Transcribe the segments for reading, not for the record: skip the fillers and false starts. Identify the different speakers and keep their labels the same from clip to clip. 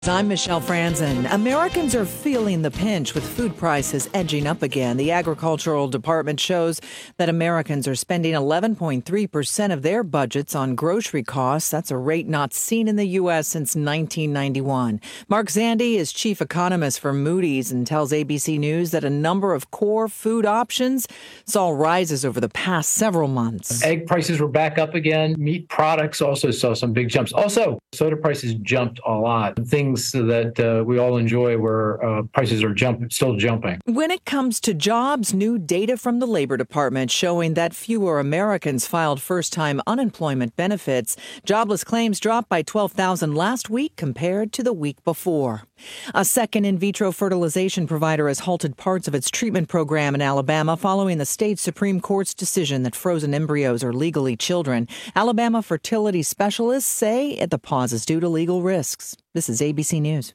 Speaker 1: I'm Michelle Franzen. Americans are feeling the pinch with food prices edging up again. The Agricultural Department shows that Americans are spending 11.3% of their budgets on grocery costs. That's a rate not seen in the U.S. since 1991. Mark Zandi is chief economist for Moody's and tells ABC News that a number of core food options saw rises over the past several months.
Speaker 2: Egg prices were back up again. Meat products also saw some big jumps. Also, soda prices jumped a lot. Things that we all enjoy where prices are still jumping.
Speaker 1: When it comes to jobs, new data from the Labor Department showing that fewer Americans filed first-time unemployment benefits. Jobless claims dropped by 12,000 last week compared to the week before. A second in vitro fertilization provider has halted parts of its treatment program in Alabama following the state Supreme Court's decision that frozen embryos are legally children. Alabama fertility specialists say the pause is due to legal risks. This is ABC News.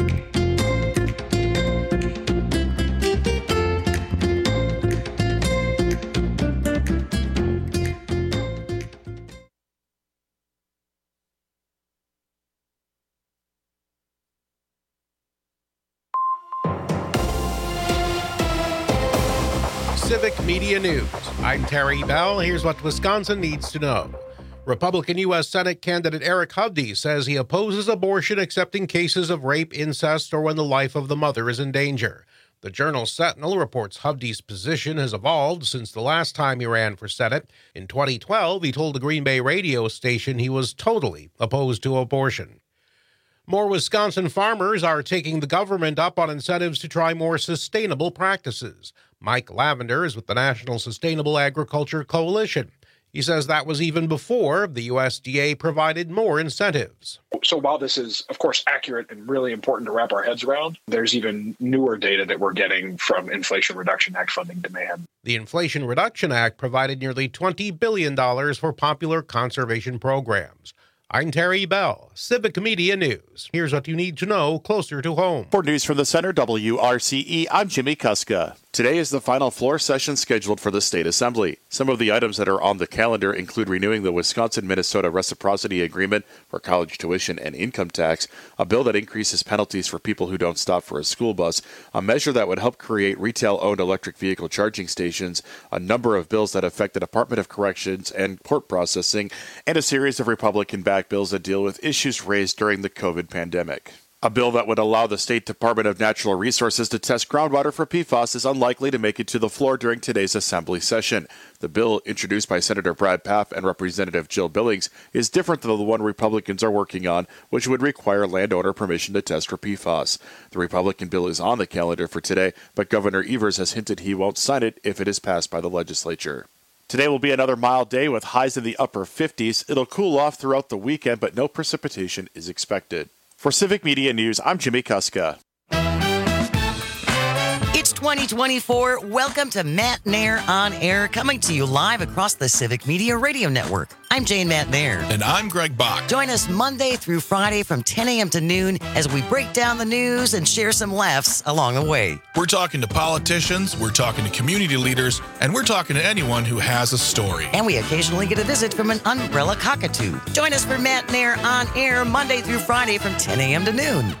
Speaker 3: Civic Media News. I'm Terry Bell. Here's what Wisconsin needs to know. Republican U.S. Senate candidate Eric Hovde says he opposes abortion except in cases of rape, incest, or when the life of the mother is in danger. The Journal Sentinel reports Hovde's position has evolved since the last time he ran for Senate. In 2012, he told the Green Bay radio station he was totally opposed to abortion. More Wisconsin farmers are taking the government up on incentives to try more sustainable practices. Mike Lavender is with the National Sustainable Agriculture Coalition. He says that was even before the USDA provided more incentives.
Speaker 4: So while this is, of course, accurate and really important to wrap our heads around, there's even newer data that we're getting from Inflation Reduction Act funding demand.
Speaker 3: The Inflation Reduction Act provided nearly $20 billion for popular conservation programs. I'm Terry Bell, Civic Media News. Here's what you need to know closer to home.
Speaker 5: For News from the Center, WRCE, I'm Jimmy Kuska. Today is the final floor session scheduled for the State Assembly. Some of the items that are on the calendar include renewing the Wisconsin-Minnesota Reciprocity Agreement for college tuition and income tax, a bill that increases penalties for people who don't stop for a school bus, a measure that would help create retail-owned electric vehicle charging stations, a number of bills that affect the Department of Corrections and court processing, and a series of Republican-backed bills that deal with issues raised during the COVID pandemic. A bill that would allow the State Department of Natural Resources to test groundwater for PFAS is unlikely to make it to the floor during today's Assembly session. The bill, introduced by Senator Brad Pfaff and Representative Jill Billings, is different than the one Republicans are working on, which would require landowner permission to test for PFAS. The Republican bill is on the calendar for today, but Governor Evers has hinted he won't sign it if it is passed by the legislature. Today will be another mild day with highs in the upper 50s. It'll cool off throughout the weekend, but no precipitation is expected. For Civic Media News, I'm Jimmy Kuska.
Speaker 6: It's 2024. Welcome to Matt Nair On Air, coming to you live across the Civic Media Radio Network. I'm Jane Matt Nair.
Speaker 7: And I'm Greg Bach.
Speaker 6: Join us Monday through Friday from 10 a.m. to noon as we break down the news and share some laughs along the way.
Speaker 7: We're talking to politicians, we're talking to community leaders, and we're talking to anyone who has a story.
Speaker 6: And we occasionally get a visit from an umbrella cockatoo. Join us for Matt Nair On Air Monday through Friday from 10 a.m. to noon.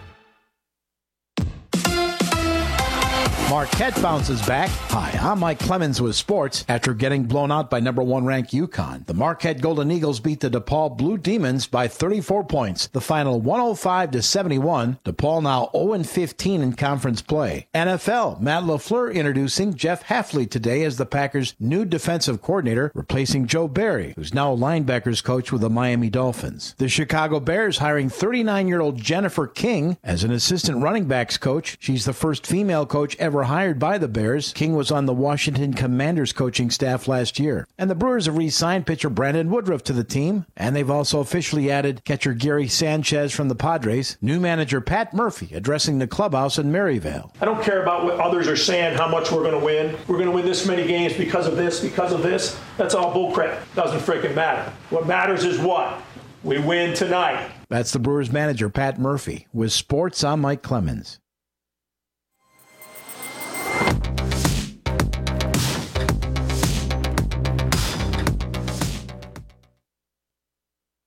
Speaker 8: Marquette bounces back. Hi, I'm Mike Clemens with sports. After getting blown out by number 1 ranked UConn, the Marquette Golden Eagles beat the DePaul Blue Demons by 34 points. The final 105-71. DePaul now 0-15 in conference play. NFL, Matt LaFleur introducing Jeff Hafley today as the Packers' new defensive coordinator, replacing Joe Barry, who's now a linebackers coach with the Miami Dolphins. The Chicago Bears hiring 39-year-old Jennifer King as an assistant running backs coach. She's the first female coach ever hired by the Bears. King was on the Washington Commanders coaching staff last year. And the Brewers have re-signed pitcher Brandon Woodruff to the team. And they've also officially added catcher Gary Sanchez from the Padres. New manager Pat Murphy addressing the clubhouse in Maryvale.
Speaker 9: I don't care about what others are saying, how much we're going to win. We're going to win this many games because of this, because of this. That's all bullcrap. Doesn't freaking matter. What matters is what? We win tonight.
Speaker 8: That's the Brewers manager Pat Murphy. With sports, I'm Mike Clemens.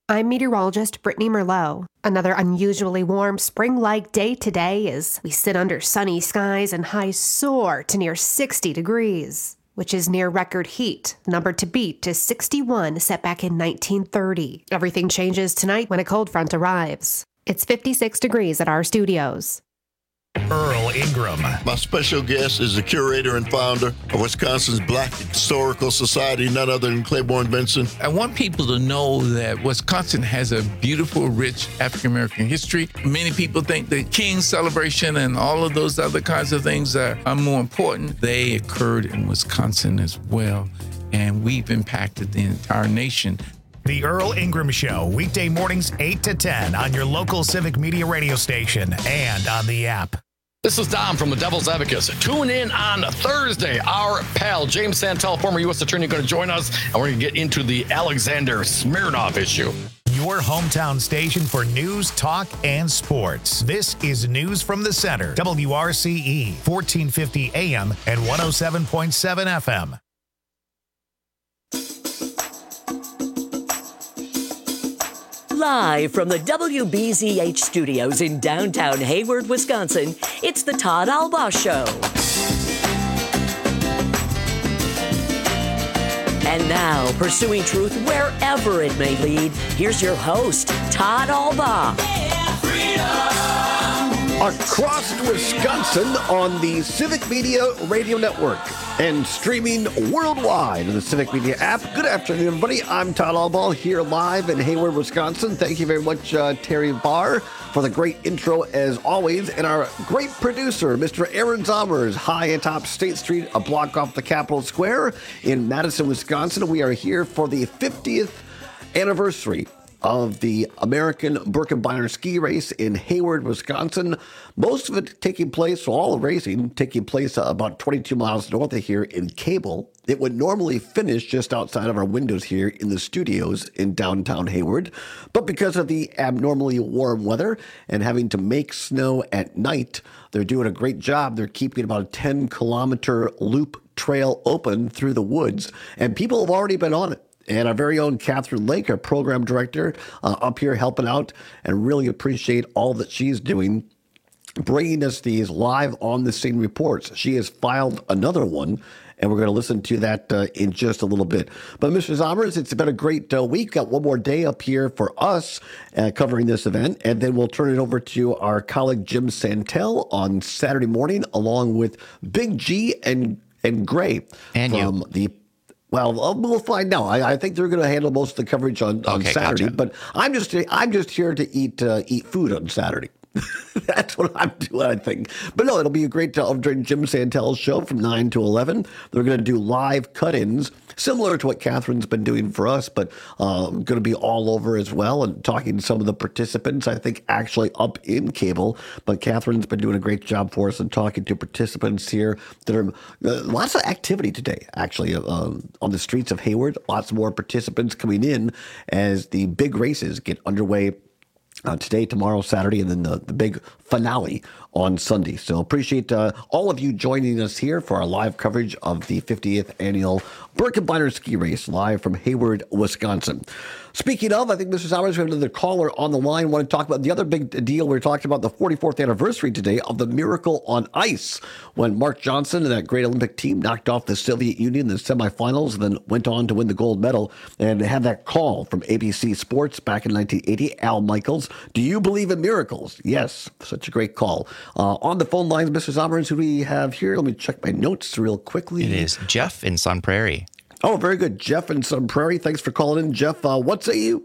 Speaker 10: I'm meteorologist Brittany Merlot. Another unusually warm spring-like day today as we sit under sunny skies and highs soar to near 60 degrees, which is near record heat. The number to beat is 61, set back in 1930. Everything changes tonight when a cold front arrives. It's 56 degrees at our studios.
Speaker 11: Earl Ingram.
Speaker 12: My special guest is the curator and founder of Wisconsin's Black Historical Society, none other than Claiborne Benson.
Speaker 13: I want people to know that Wisconsin has a beautiful, rich African-American history. Many people think the King celebration and all of those other kinds of things are more important. They occurred in Wisconsin as well, and we've impacted the entire nation.
Speaker 11: The Earl Ingram Show, weekday mornings 8 to 10 on your local Civic Media radio station and on the app.
Speaker 14: This is Dom from the Devil's Advocates. Tune in on Thursday. Our pal, James Santel, former U.S. Attorney, going to join us, and we're going to get into the Alexander Smirnov issue.
Speaker 11: Your hometown station for news, talk, and sports. This is News from the Center. WRCE, 1450 AM and 107.7 FM.
Speaker 15: Live from the WBZH studios in downtown Hayward, Wisconsin, it's the Todd Albaugh Show. And now, pursuing truth wherever it may lead, here's your host, Todd Albaugh.
Speaker 16: Across Wisconsin on the Civic Media Radio Network and streaming worldwide on the Civic Media app. Good afternoon, everybody. I'm Todd Albaugh here live in Hayward, Wisconsin. Thank you very much, Terry Barr, for the great intro as always. And our great producer, Mr. Aaron Zommers, high atop State Street, a block off the Capitol Square in Madison, Wisconsin. We are here for the 50th anniversary of the American Birkebeiner ski race in Hayward, Wisconsin. Most of it taking place, all the racing taking place about 22 miles north of here in Cable. It would normally finish just outside of our windows here in the studios in downtown Hayward. But because of the abnormally warm weather and having to make snow at night, they're doing a great job. They're keeping about a 10-kilometer loop trail open through the woods, and people have already been on it. And our very own Catherine Lake, our program director, up here helping out, and really appreciate all that she's doing, bringing us these live on-the-scene reports. She has filed another one, and we're going to listen to that in just a little bit. But Mr. Zommers, it's been a great week. Got one more day up here for us covering this event, and then we'll turn it over to our colleague Jim Santel on Saturday morning, along with Big G and Gray
Speaker 17: and
Speaker 16: from the. Well, we'll find out. I think they're going to handle most of the coverage on Saturday, gotcha. But I'm just here to eat food on Saturday. That's what I'm doing, I think. But no, it'll be a great during Jim Santel's show from 9 to 11. They're going to do live cut-ins, similar to what Catherine's been doing for us, but going to be all over as well and talking to some of the participants, I think, actually up in Cable. But Catherine's been doing a great job for us and talking to participants here. There are lots of activity today, actually, on the streets of Hayward. Lots more participants coming in as the big races get underway today, tomorrow, Saturday, and then the big finale on Sunday. So appreciate all of you joining us here for our live coverage of the 50th annual Birkebeiner ski race live from Hayward, Wisconsin. Speaking of, I think Mr. Zommers, we have another caller on the line. I want to talk about the other big deal. We're talking about the 44th anniversary today of the Miracle on Ice, when Mark Johnson and that great Olympic team knocked off the Soviet Union in the semifinals and then went on to win the gold medal, and had that call from ABC Sports back in 1980, Al Michaels. Do you believe in miracles? Yes, such a great call. On the phone lines, Mr. Zommers, who do we have here? Let me check my notes real quickly.
Speaker 17: It is Jeff in Sun Prairie.
Speaker 16: Oh, very good. Jeff in Sun Prairie. Thanks for calling in. Jeff, what say you?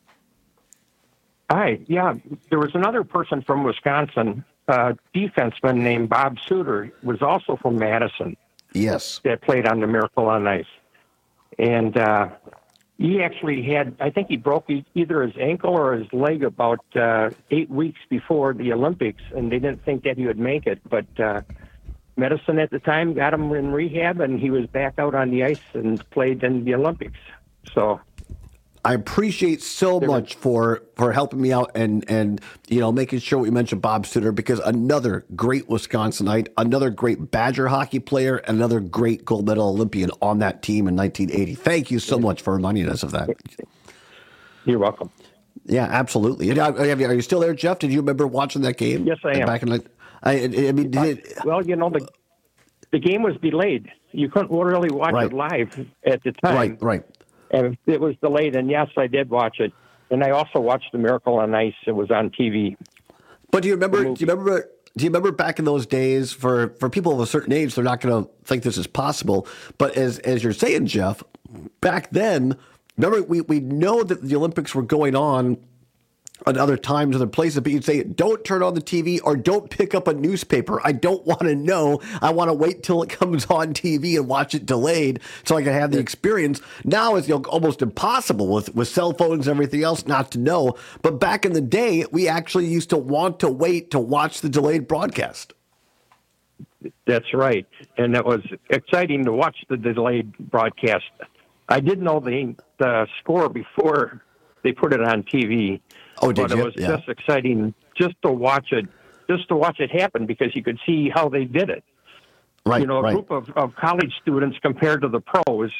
Speaker 18: Hi. Yeah, there was another person from Wisconsin, defenseman named Bob Suter, was also from Madison.
Speaker 16: Yes.
Speaker 18: That played on the Miracle on Ice. And he actually had, I think he broke either his ankle or his leg about 8 weeks before the Olympics, and they didn't think that he would make it. But medicine at the time got him in rehab, and he was back out on the ice and played in the Olympics. So
Speaker 16: I appreciate so much for helping me out and making sure we mentioned Bob Suter, because another great Wisconsinite, another great Badger hockey player, another great gold medal Olympian on that team in 1980. Thank you so much for reminding us of that.
Speaker 18: You're welcome.
Speaker 16: Yeah, absolutely. Are you still there, Jeff? Did you remember watching that game?
Speaker 18: Yes, I am.
Speaker 16: Back in
Speaker 18: well, the game was delayed. You couldn't really watch it live at the time.
Speaker 16: Right.
Speaker 18: And it was delayed, and yes, I did watch it. And I also watched The Miracle on Ice. It was on TV.
Speaker 16: But do you remember back in those days, for people of a certain age, they're not going to think this is possible. But as you're saying, Jeff, back then, remember, we know that the Olympics were going on at other times, other places, but you'd say, don't turn on the TV or don't pick up a newspaper. I don't want to know. I want to wait till it comes on TV and watch it delayed so I can have the experience. Now it's almost impossible with cell phones and everything else not to know. But back in the day, we actually used to want to wait to watch the delayed broadcast.
Speaker 18: That's right. And it was exciting to watch the delayed broadcast. I did know the score before they put it on TV.
Speaker 16: Oh, did
Speaker 18: you? But it was just exciting just to watch it happen because you could see how they did it.
Speaker 16: Right.
Speaker 18: A group of college students compared to the pros,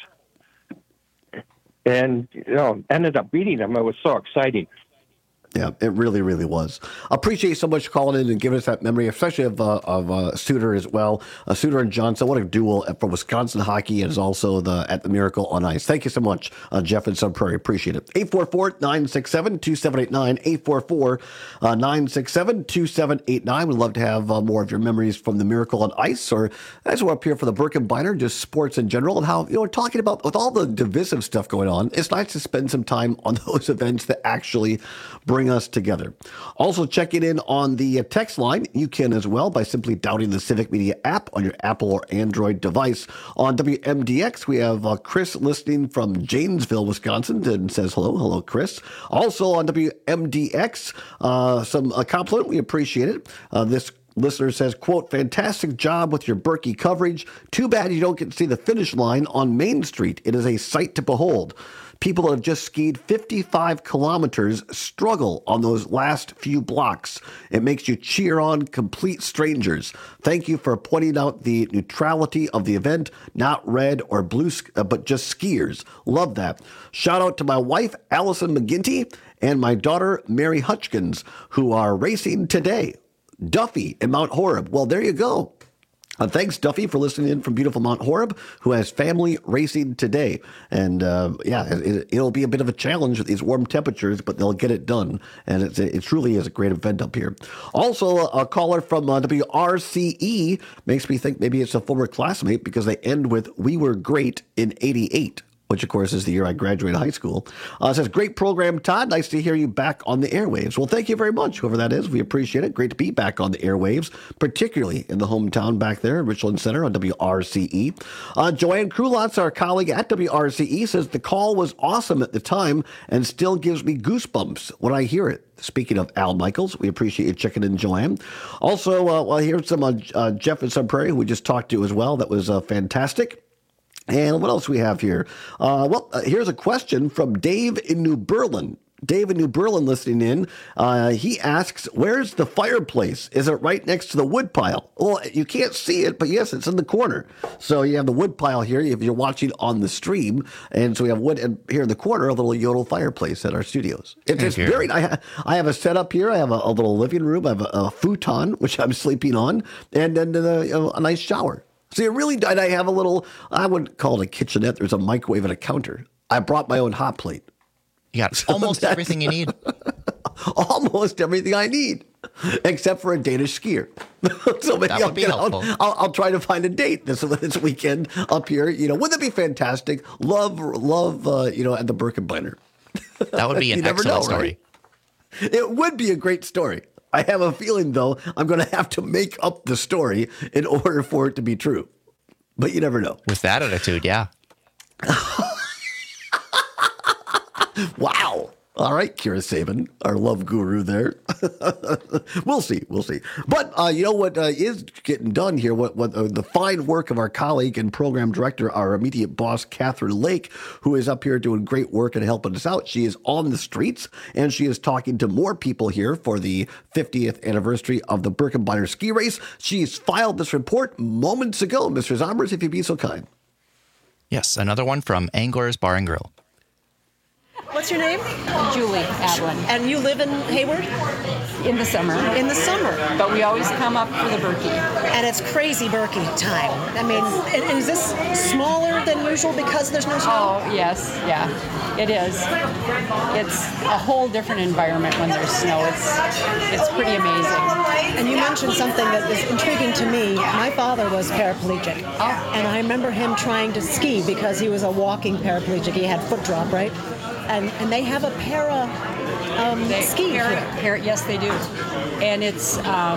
Speaker 18: and ended up beating them. It was so exciting.
Speaker 16: Yeah, it really, really was. Appreciate you so much calling in and giving us that memory, especially of Suter as well. Suter and Johnson, what a duel for Wisconsin hockey, and is also at the Miracle on Ice. Thank you so much, Jeff and Sun Prairie. Appreciate it. 844-967-2789, 844-967-2789. We'd love to have more of your memories from the Miracle on Ice, or as we're up here for the Birkenbeiner, just sports in general, and how, talking about with all the divisive stuff going on, it's nice to spend some time on those events that actually bring us together. Also checking in on the text line. You can as well by simply downloading the Civic Media app on your Apple or Android device. On WMDX, we have Chris listening from Janesville, Wisconsin, and says hello. Hello, Chris. Also on WMDX, some compliment. We appreciate it. This listener says, quote, fantastic job with your Berkey coverage. Too bad you don't get to see the finish line on Main Street. It is a sight to behold. People that have just skied 55 kilometers struggle on those last few blocks. It makes you cheer on complete strangers. Thank you for pointing out the neutrality of the event, not red or blue, but just skiers. Love that. Shout out to my wife, Allison McGinty, and my daughter, Mary Hutchkins, who are racing today. Duffy in Mount Horeb. Well, there you go. Thanks, Duffy, for listening in from beautiful Mount Horeb, who has family racing today. And it'll be a bit of a challenge with these warm temperatures, but they'll get it done. And it truly is a great event up here. Also, a caller from WRCE makes me think maybe it's a former classmate because they end with "We were great in '88." Which, of course, is the year I graduated high school. Says, great program, Todd. Nice to hear you back on the airwaves. Well, thank you very much, whoever that is. We appreciate it. Great to be back on the airwaves, particularly in the hometown back there in Richland Center on WRCE. Joanne Krulotz, our colleague at WRCE, says, the call was awesome at the time and still gives me goosebumps when I hear it. Speaking of Al Michaels, we appreciate you checking in, Joanne. Also, here's some Jeff and Sun Prairie, who we just talked to as well. That was fantastic. And what else we have here? Here's a question from Dave in New Berlin. Dave in New Berlin listening in. He asks, where's the fireplace? Is it right next to the wood pile? Well, you can't see it, but yes, it's in the corner. So you have the wood pile here if you're watching on the stream. And so we have wood, and here in the corner, a little Yodel fireplace at our studios. It's very, I have a setup here. I have a little living room. I have a futon, which I'm sleeping on, and then a nice shower. So you really, and I have a little, I wouldn't call it a kitchenette. There's a microwave and a counter. I brought my own hot plate.
Speaker 17: You got almost everything you need.
Speaker 16: Almost everything I need, except for a Danish skier. So maybe
Speaker 17: that would be helpful.
Speaker 16: I'll try to find a date this weekend up here. Wouldn't it be fantastic? Love, at the Birkenbeiner.
Speaker 17: That would be an excellent story.
Speaker 16: Right? It would be a great story. I have a feeling, though, I'm going to have to make up the story in order for it to be true. But you never know.
Speaker 17: With that attitude, yeah.
Speaker 16: Wow. All right, Kira Sabin, our love guru there. We'll see. But you know what is getting done here? What the fine work of our colleague and program director, our immediate boss, Catherine Lake, who is up here doing great work and helping us out. She is on the streets, and she is talking to more people here for the 50th anniversary of the Birkenbeiner ski race. She's filed this report moments ago. Mr. Zombers, if you'd be so kind.
Speaker 17: Yes, another one from Angler's Bar and Grill.
Speaker 19: What's your name?
Speaker 20: Julie Ablin.
Speaker 19: And you live in Hayward?
Speaker 20: In the summer.
Speaker 19: In the summer.
Speaker 20: But we always come up for the Berkey.
Speaker 19: And it's crazy Berkey time. I mean, is this smaller than usual because there's no snow?
Speaker 20: Oh, yes. Yeah, it is. It's a whole different environment when there's snow. It's pretty amazing.
Speaker 19: And you mentioned something that is intriguing to me. My father was paraplegic.
Speaker 20: Oh.
Speaker 19: And I remember him trying to ski because he was a walking paraplegic. He had foot drop, right? And they have a ski here.
Speaker 20: Yes, they do. And it's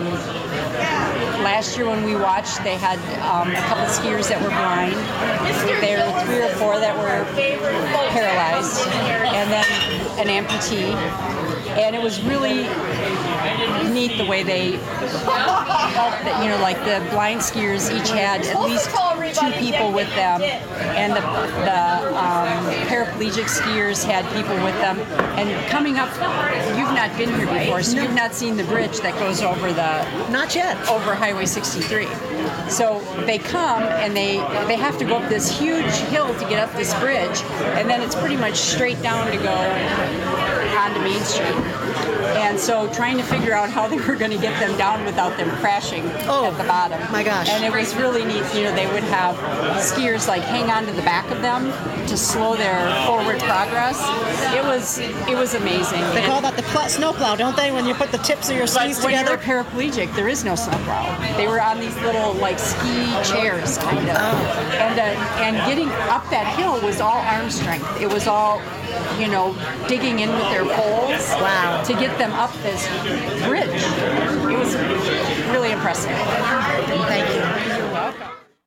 Speaker 20: last year when we watched, they had a couple skiers that were blind. There were 3 or 4 that were paralyzed, and then an amputee. And it was really neat the way they helped. Like the blind skiers each had at least 2 people with them, and the paraplegic skiers had people with them. And coming up, you've not been here before, so you've not seen the bridge that goes over
Speaker 19: not yet
Speaker 20: over Highway 63. So they come and they have to go up this huge hill to get up this bridge, and then it's pretty much straight down to go onto Main Street. And so trying to figure out how they were going to get them down without them crashing at the bottom.
Speaker 19: My gosh.
Speaker 20: And it was really neat. They would have skiers hang on to the back of them to slow their forward progress. It was amazing.
Speaker 19: They call that the snowplow, don't they? When you put the tips of your skis
Speaker 20: together. When you're
Speaker 19: paraplegic,
Speaker 20: there is no snowplow. They were on these little ski chairs, kind of. And getting up that hill was all arm strength. It was all digging in with their poles to get them up this bridge. It was really impressive.
Speaker 19: Thank you.
Speaker 20: You're welcome.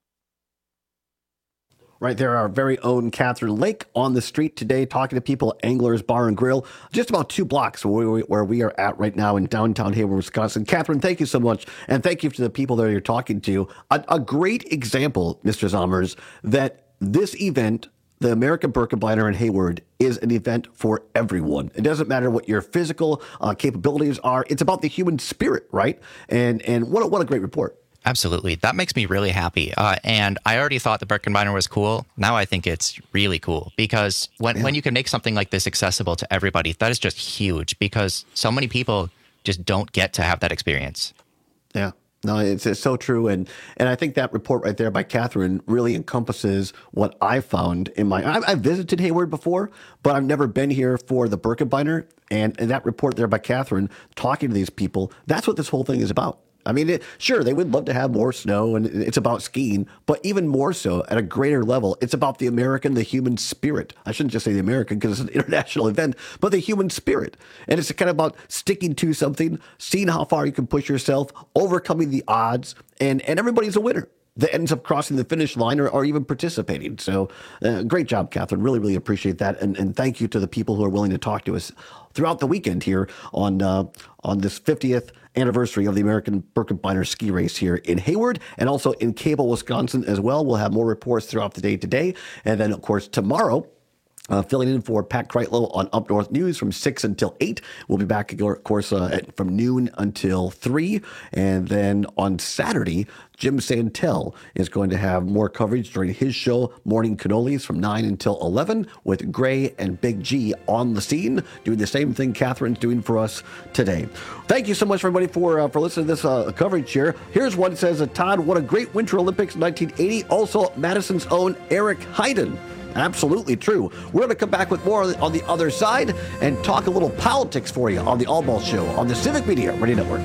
Speaker 16: Right there, our very own Catherine Lake on the street today, talking to people at Anglers Bar and Grill, just about 2 blocks where we are at right now in downtown Hayward, Wisconsin. Catherine, thank you so much, and thank you to the people that you're talking to. A great example, Mr. Zommers, that this event, the American Birkebeiner in Hayward, is an event for everyone. It doesn't matter what your physical capabilities are. It's about the human spirit, right? And what a great report.
Speaker 17: Absolutely. That makes me really happy. And I already thought the Birkebeiner was cool. Now I think it's really cool because when you can make something like this accessible to everybody, that is just huge because so many people just don't get to have that experience.
Speaker 16: Yeah. No, it's so true. And I think that report right there by Catherine really encompasses what I found in I've visited Hayward before, but I've never been here for the Birkebeiner. And that report there by Catherine talking to these people, that's what this whole thing is about. I mean, sure, they would love to have more snow, and it's about skiing, but even more so, at a greater level, it's about the American, the human spirit. I shouldn't just say the American because it's an international event, but the human spirit. And it's kind of about sticking to something, seeing how far you can push yourself, overcoming the odds, and everybody's a winner that ends up crossing the finish line or even participating. So great job, Catherine. Really, really appreciate that. And thank you to the people who are willing to talk to us throughout the weekend here on this 50th anniversary of the American Birkebeiner ski race here in Hayward and also in Cable, Wisconsin as well. We'll have more reports throughout the day today. And then, of course, tomorrow, filling in for Pat Kreitlow on Up North News from 6 until 8. We'll be back, of course, from noon until 3. And then on Saturday, Jim Santel is going to have more coverage during his show, Morning Cannolis, from 9 until 11, with Gray and Big G on the scene, doing the same thing Catherine's doing for us today. Thank you so much, everybody, for listening to this coverage here. Here's one that says, Todd, what a great Winter Olympics in 1980. Also, Madison's own Eric Heiden. Absolutely true. We're going to come back with more on the other side and talk a little politics for you on the All Ball Show on the Civic Media Radio Network.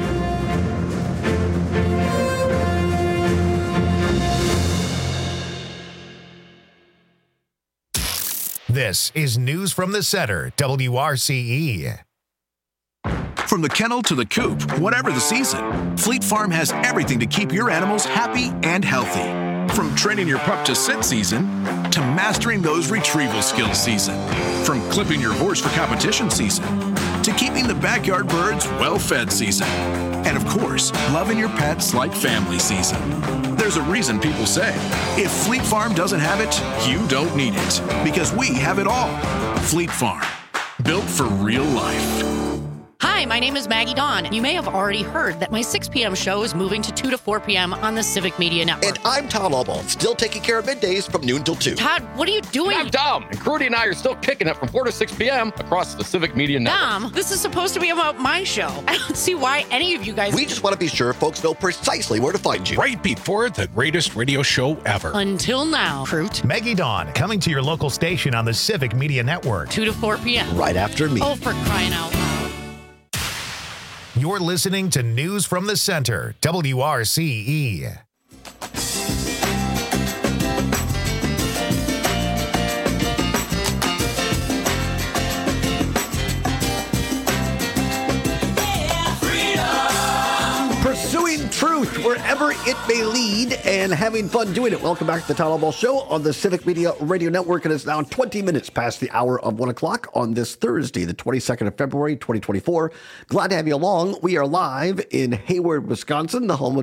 Speaker 11: This is News from the Center, WRCE.
Speaker 21: From the kennel to the coop, whatever the season, Fleet Farm has everything to keep your animals happy and healthy. From training your pup to sit season, to mastering those retrieval skills season. From clipping your horse for competition season, to keeping the backyard birds well-fed season. And of course, loving your pets like family season. There's a reason people say, if Fleet Farm doesn't have it, you don't need it. Because we have it all. Fleet Farm, built for real life.
Speaker 22: Hi,
Speaker 2: Hi, my name is Maggie Dawn. You may have already heard that my 6 p.m. show is moving to 2 to 4 p.m. on the Civic Media Network.
Speaker 22: And I'm Todd Albaugh, still taking care of middays from noon till 2.
Speaker 2: Todd, what are you doing?
Speaker 14: I'm Dom, and Crudy and I are still kicking it from 4 to 6 p.m. across the Civic Media Network.
Speaker 2: Dom, this is supposed to be about my show. I don't see why any of you guys...
Speaker 22: We just want to be sure folks know precisely where to find you.
Speaker 23: Right before the greatest radio show ever.
Speaker 2: Until now, Fruit.
Speaker 11: Maggie Dawn, coming to your local station on the Civic Media Network.
Speaker 2: 2 to 4 p.m.
Speaker 22: Right after me.
Speaker 2: Oh, for crying out loud.
Speaker 11: You're listening to News from the Center, WRCE.
Speaker 16: Pursuing truth wherever it may lead and having fun doing it. Welcome back to the Todd Albaugh Show on the Civic Media Radio Network. It is now 20 minutes past the hour of 1 o'clock on this Thursday, the 22nd of February, 2024. Glad to have you along. We are live in Hayward, Wisconsin, the home of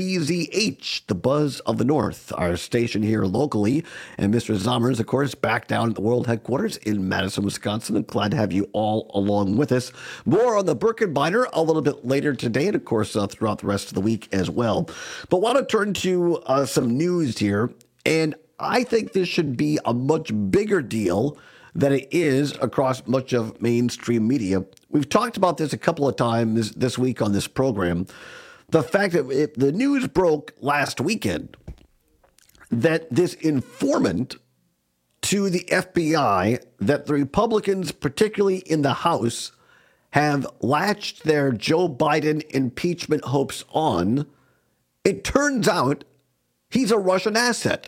Speaker 16: WBZH, the Buzz of the North, our station here locally. And Mr. Zommers, of course, back down at the world headquarters in Madison, Wisconsin. And glad to have you all along with us. More on the Birkenbeiner a little bit later today, and of course, throughout the rest of the week as well. But want to turn to some news here, and I think this should be a much bigger deal than it is across much of mainstream media. We've talked about this a couple of times this week on this program. The fact that the news broke last weekend that this informant to the FBI that the Republicans, particularly in the House, have latched their Joe Biden impeachment hopes on, it turns out he's a Russian asset.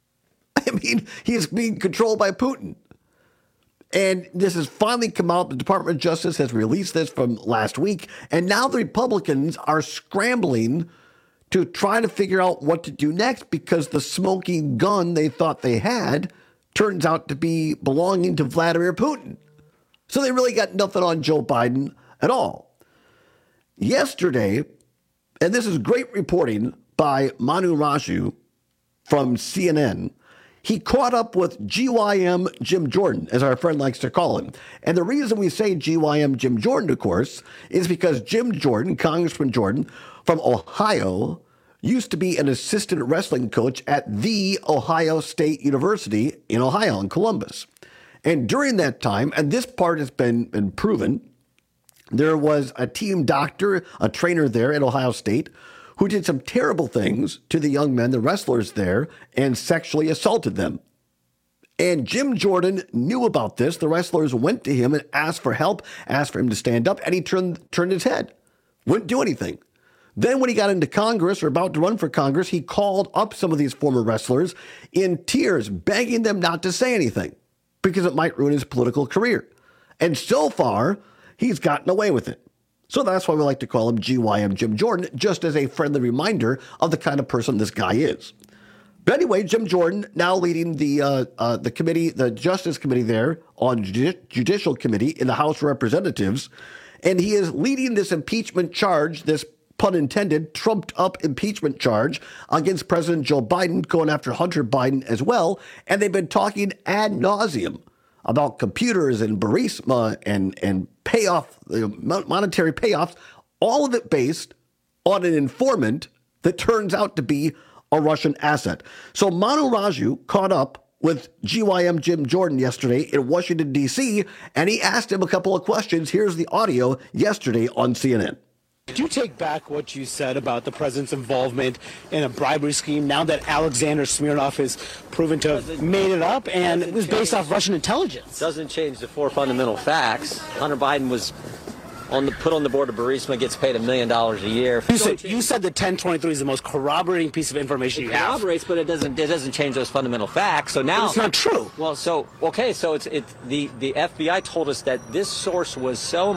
Speaker 16: I mean, he's being controlled by Putin. And this has finally come out. The Department of Justice has released this from last week. And now the Republicans are scrambling to try to figure out what to do next because the smoking gun they thought they had turns out to be belonging to Vladimir Putin. So they really got nothing on Joe Biden at all. Yesterday, and this is great reporting by Manu Raju from CNN, he caught up with GYM Jim Jordan, as our friend likes to call him. And the reason we say GYM Jim Jordan, of course, is because Jim Jordan, Congressman Jordan from Ohio, used to be an assistant wrestling coach at The Ohio State University in Ohio, in Columbus. And during that time, and this part has been proven, there was a team doctor, a trainer there at Ohio State, who did some terrible things to the young men, the wrestlers there, and sexually assaulted them. And Jim Jordan knew about this. The wrestlers went to him and asked for help, asked for him to stand up, and he turned his head. Wouldn't do anything. Then when he got into Congress or about to run for Congress, he called up some of these former wrestlers in tears, begging them not to say anything, because it might ruin his political career. And so far, he's gotten away with it. So that's why we like to call him GYM Jim Jordan, just as a friendly reminder of the kind of person this guy is. But anyway, Jim Jordan now leading the committee, the Justice Committee there on Judicial Committee in the House of Representatives, and he is leading this impeachment charge, this pun intended, trumped up impeachment charge against President Joe Biden, going after Hunter Biden as well. And they've been talking ad nauseum about computers and Burisma and payoff, monetary payoffs, all of it based on an informant that turns out to be a Russian asset. So Manu Raju caught up with GYM Jim Jordan yesterday in Washington, D.C., and he asked him a couple of questions. Here's the audio yesterday on CNN.
Speaker 24: Do you take back what you said about the president's involvement in a bribery scheme now that Alexander Smirnov is proven to have made it up and it was based off Russian intelligence?
Speaker 25: Doesn't change the four fundamental facts. Hunter Biden was put on the board of Burisma, gets paid $1 million a year.
Speaker 24: You said the 1023 is the most corroborating piece of information you have.
Speaker 25: It corroborates, but it doesn't change those fundamental facts. So now
Speaker 24: it's not true.
Speaker 25: Well, so okay, so the FBI told us that this source was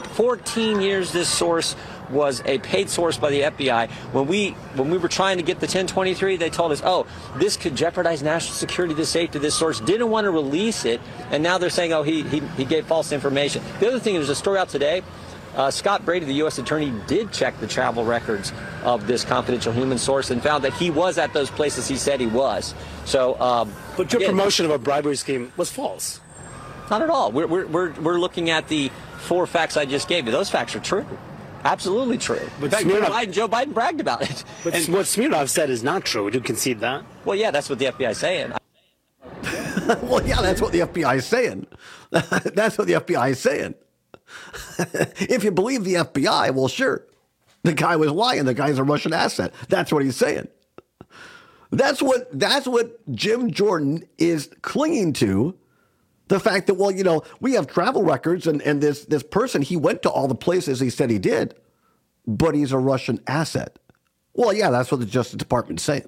Speaker 25: 14 years. This source was a paid source by the FBI. When we were trying to get the 1023, they told us, oh, this could jeopardize national security, the safety of this source. Didn't want to release it, and now they're saying, oh, he gave false information. The other thing, there's a story out today. Scott Brady, the U.S. attorney, did check the travel records of this confidential human source and found that he was at those places he said he was. So,
Speaker 24: but your promotion of a bribery scheme was false.
Speaker 25: Not at all. We're looking at the 4 facts I just gave you. Those facts are true. Absolutely true.
Speaker 24: But
Speaker 25: in fact, Joe Biden bragged about it.
Speaker 24: But what Smirnov said is not true. Would you concede that?
Speaker 25: Well, yeah, that's what the FBI is saying.
Speaker 16: Well, yeah, that's what the FBI is saying. That's what the FBI is saying. If you believe the FBI, well, sure. The guy was lying. The guy's a Russian asset. That's what he's saying. That's what Jim Jordan is clinging to. The fact that, well, you know, we have travel records and this person, he went to all the places he said he did, but he's a Russian asset. Well, yeah, that's what the Justice Department's saying.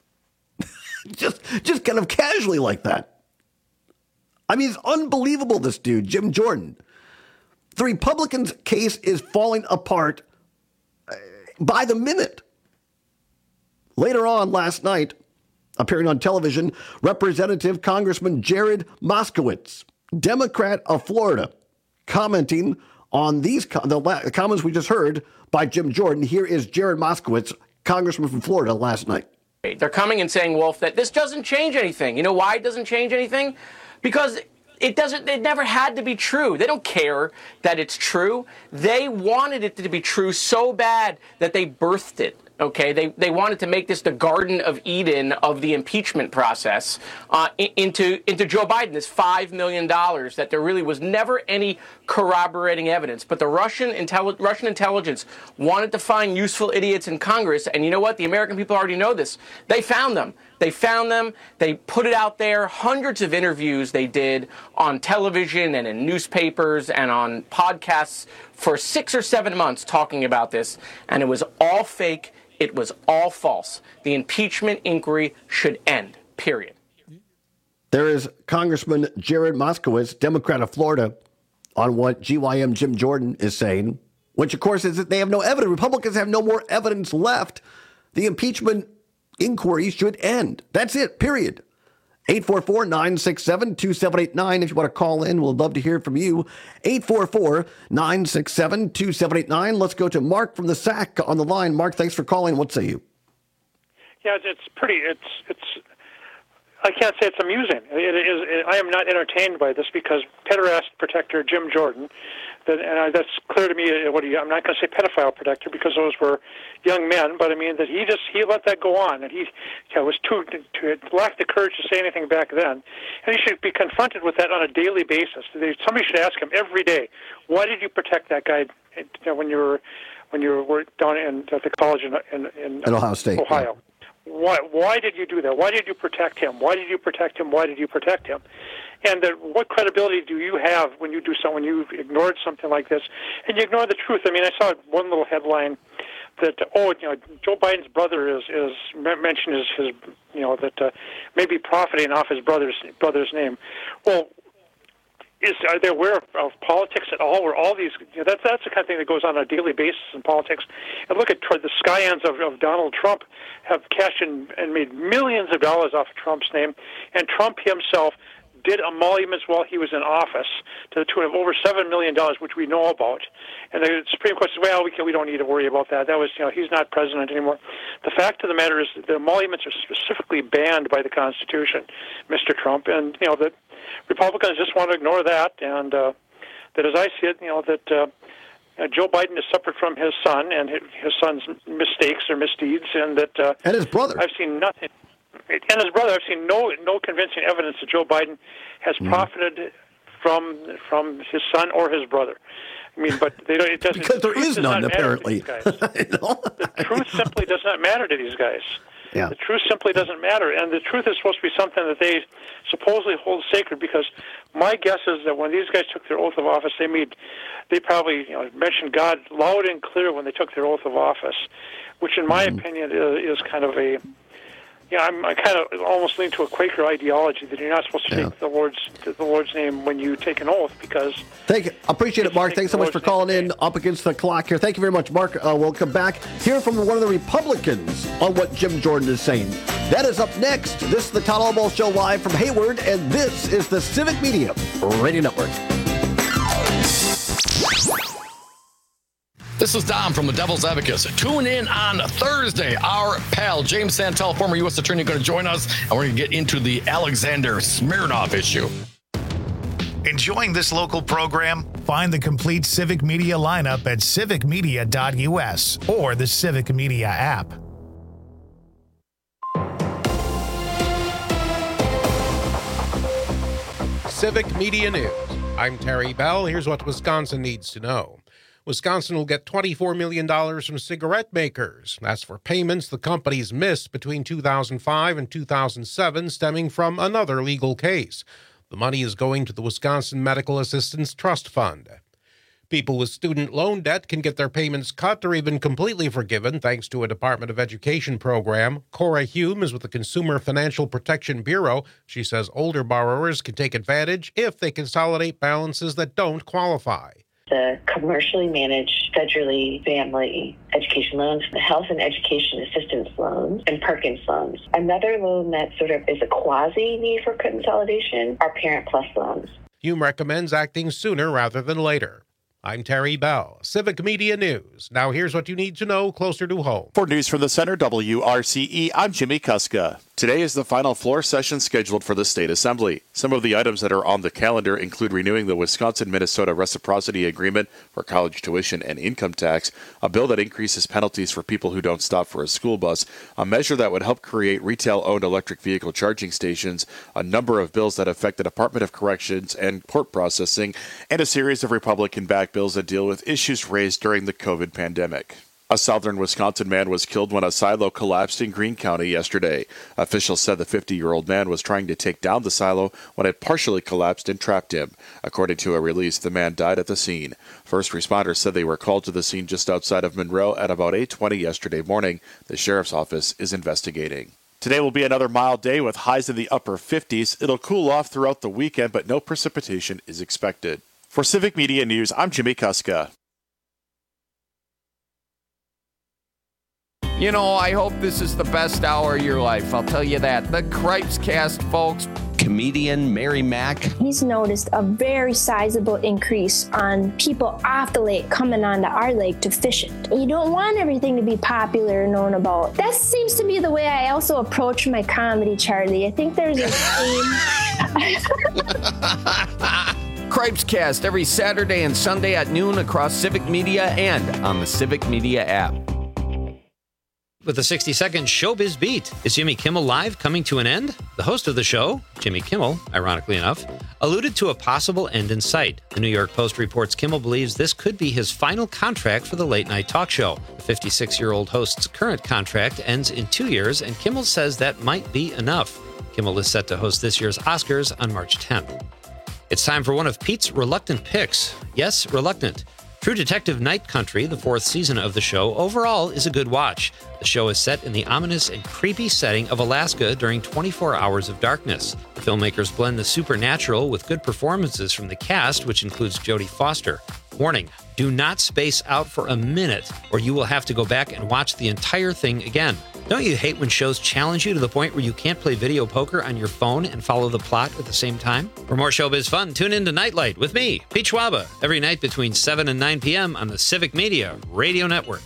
Speaker 16: just kind of casually like that. I mean, it's unbelievable, this dude, Jim Jordan. The Republicans' case is falling apart by the minute. Later on last night, appearing on television, Representative Congressman Jared Moskowitz, Democrat of Florida, commenting on the comments we just heard by Jim Jordan. Here is Jared Moskowitz, Congressman from Florida, last night.
Speaker 1: They're coming and saying, Wolf, that this doesn't change anything. You know why it doesn't change anything? Because it never had to be true. They don't care that it's true. They wanted it to be true so bad that they birthed it. Okay, they wanted to make this the Garden of Eden of the impeachment process into Joe Biden, this $5 million that there really was never any corroborating evidence. But the Russian intelligence wanted to find useful idiots in Congress, and you know what? The American people already know this. They found them. They found them. They put it out there. Hundreds of interviews they did on television and in newspapers and on podcasts for 6 or 7 months talking about this, and it was all fake. It was all false. The impeachment inquiry should end, period.
Speaker 16: There is Congressman Jared Moskowitz, Democrat of Florida, on what GYM Jim Jordan is saying, which, of course, is that they have no evidence. Republicans have no more evidence left. The impeachment inquiry should end. That's it, period. 844-967-2789. If you want to call in, we'd love to hear from you. 844-967-2789. Let's go to Mark from the SAC on the line. Mark, thanks for calling. What say you?
Speaker 3: Yeah, it's I can't say it's amusing. It is. I am not entertained by this because pederast protector Jim Jordan, that's clear to me. I'm not going to say pedophile protector because those were young men, but I mean that he let that go on, and he was lacked the courage to say anything back then, and he should be confronted with that on a daily basis. Somebody should ask him every day, why did you protect that guy when you were down at the college in
Speaker 16: Ohio State,
Speaker 3: Ohio? Yeah. Why did you do that? Why did you protect him? Why did you protect him? Why did you protect him? And what credibility do you have when you you've ignored something like this, and you ignore the truth? I mean, I saw one little headline that Joe Biden's brother is mentioned as his maybe profiting off his brother's name. Well, are they aware of politics at all? Where all these that's the kind of thing that goes on a daily basis in politics. And look at the Skyans of Donald Trump have cashed in and made millions of dollars off of Trump's name, and Trump himself did emoluments while he was in office to the tune of over $7 million, which we know about. And the Supreme Court said, well, we don't need to worry about that. That was, he's not president anymore. The fact of the matter is the emoluments are specifically banned by the Constitution, Mr. Trump. And, the Republicans just want to ignore that. And that as I see it, that Joe Biden is separate from his son and his son's mistakes or misdeeds. And that
Speaker 16: and his brother.
Speaker 3: I've seen nothing. And his brother, I've seen no convincing evidence that Joe Biden has profited from his son or his brother. I mean, but it doesn't
Speaker 16: because there is none apparently.
Speaker 3: The truth simply does not matter to these guys.
Speaker 16: Yeah.
Speaker 3: The truth simply doesn't matter, and the truth is supposed to be something that they supposedly hold sacred. Because my guess is that when these guys took their oath of office, they probably mentioned God loud and clear when they took their oath of office, which, in my opinion, is kind of a I kind of almost lean to a Quaker ideology that you're not supposed to take the Lord's name when you take an oath because.
Speaker 16: Thank you. I appreciate it, Mark. Thanks so much for calling in up against the clock here. Thank you very much, Mark. We'll come back, hear from one of the Republicans on what Jim Jordan is saying. That is up next. This is the Todd Albaugh Show live from Hayward, and this is the Civic Media Radio Network.
Speaker 14: This is Dom from the Devil's Advocates. Tune in on Thursday. Our pal, James Santel, former U.S. Attorney, going to join us, and we're going to get into the Alexander Smirnov issue.
Speaker 11: Enjoying this local program? Find the complete Civic Media lineup at civicmedia.us or the Civic Media app.
Speaker 23: Civic Media News. I'm Terry Bell. Here's what Wisconsin needs to know. Wisconsin will get $24 million from cigarette makers. That's for payments the companies missed between 2005 and 2007 stemming from another legal case. The money is going to the Wisconsin Medical Assistance Trust Fund. People with student loan debt can get their payments cut or even completely forgiven thanks to a Department of Education program. Cora Hume is with the Consumer Financial Protection Bureau. She says older borrowers can take advantage if they consolidate balances that don't qualify.
Speaker 4: The commercially managed federally family education loans, the health and education assistance loans, and Perkins loans. Another loan that sort of is a quasi need for consolidation are Parent Plus loans.
Speaker 23: Hume recommends acting sooner rather than later. I'm Terry Bell, Civic Media News. Now here's what you need to know closer to home.
Speaker 5: For News from the Center, WRCE, I'm Jimmy Kuska. Today is the final floor session scheduled for the State Assembly. Some of the items that are on the calendar include renewing the Wisconsin-Minnesota Reciprocity Agreement for college tuition and income tax, a bill that increases penalties for people who don't stop for a school bus, a measure that would help create retail-owned electric vehicle charging stations, a number of bills that affect the Department of Corrections and court processing, and a series of Republican-backed bills that deal with issues raised during the COVID pandemic. A southern Wisconsin man was killed when a silo collapsed in Greene County yesterday. Officials said the 50-year-old man was trying to take down the silo when it partially collapsed and trapped him. According to a release, the man died at the scene. First responders said they were called to the scene just outside of Monroe at about 8:20 yesterday morning. The sheriff's office is investigating. Today will be another mild day with highs in the upper 50s. It'll cool off throughout the weekend, but no precipitation is expected. For Civic Media News, I'm Jimmy Kuska.
Speaker 6: You know, I hope this is the best hour of your life. I'll tell you that. The Cripes Cast, folks.
Speaker 7: Comedian Mary Mack.
Speaker 9: He's noticed a very sizable increase on people off the lake coming onto our lake to fish it. You don't want everything to be popular and known about. That seems to be the way I also approach my comedy, Charlie. I think there's a theme.
Speaker 6: Cripes Cast every Saturday and Sunday at noon across Civic Media and on the Civic Media app.
Speaker 26: With a 60-second Showbiz Beat, is Jimmy Kimmel Live coming to an end? The host of the show, Jimmy Kimmel, ironically enough, alluded to a possible end in sight. The New York Post reports Kimmel believes this could be his final contract for the late-night talk show. The 56-year-old host's current contract ends in 2 years, and Kimmel says that might be enough. Kimmel is set to host this year's Oscars on March 10th. It's time for one of Pete's reluctant picks. Yes, reluctant. True Detective Night Country, the fourth season of the show, overall is a good watch. The show is set in the ominous and creepy setting of Alaska during 24 hours of darkness. The filmmakers blend the supernatural with good performances from the cast, which includes Jodie Foster. Warning, do not space out for a minute, or you will have to go back and watch the entire thing again. Don't you hate when shows challenge you to the point where you can't play video poker on your phone and follow the plot at the same time? For more showbiz fun, tune in to Nightlight with me, Pete Schwaba, every night between 7 and 9 p.m. on the Civic Media Radio Network.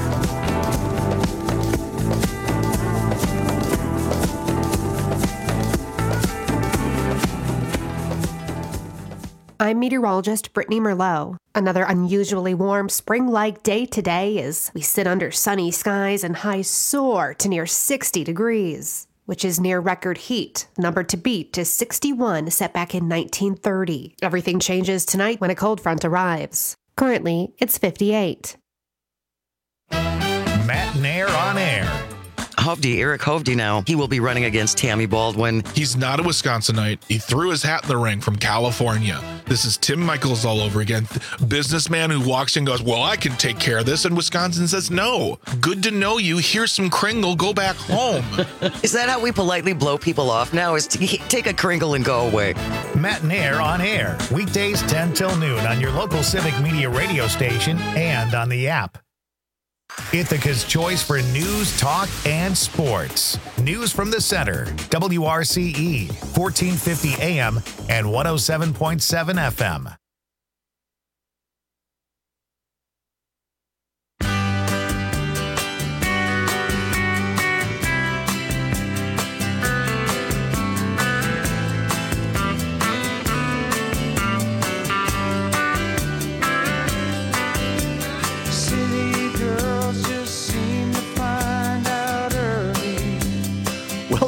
Speaker 10: I'm meteorologist Brittany Merlot. Another unusually warm spring-like day today as we sit under sunny skies and highs soar to near 60 degrees, which is near record heat. The number to beat is 61, set back in 1930. Everything changes tonight when a cold front arrives. Currently, it's 58.
Speaker 11: Matt Nair on air.
Speaker 27: Hovde, Eric Hovde now. He will be running against Tammy Baldwin.
Speaker 28: He's not a Wisconsinite. He threw his hat in the ring from California. This is Tim Michaels all over again. Businessman who walks in and goes, well, I can take care of this. And Wisconsin says, no. Good to know you. Here's some Kringle. Go back home.
Speaker 27: Is that how we politely blow people off now? Is to take a Kringle and go away?
Speaker 11: Matt Nair on air. Weekdays 10 till noon on your local Civic Media radio station and on the app. Ithaca's choice for news, talk, and sports. News from the Center, WRCE, 1450 AM and 107.7 FM.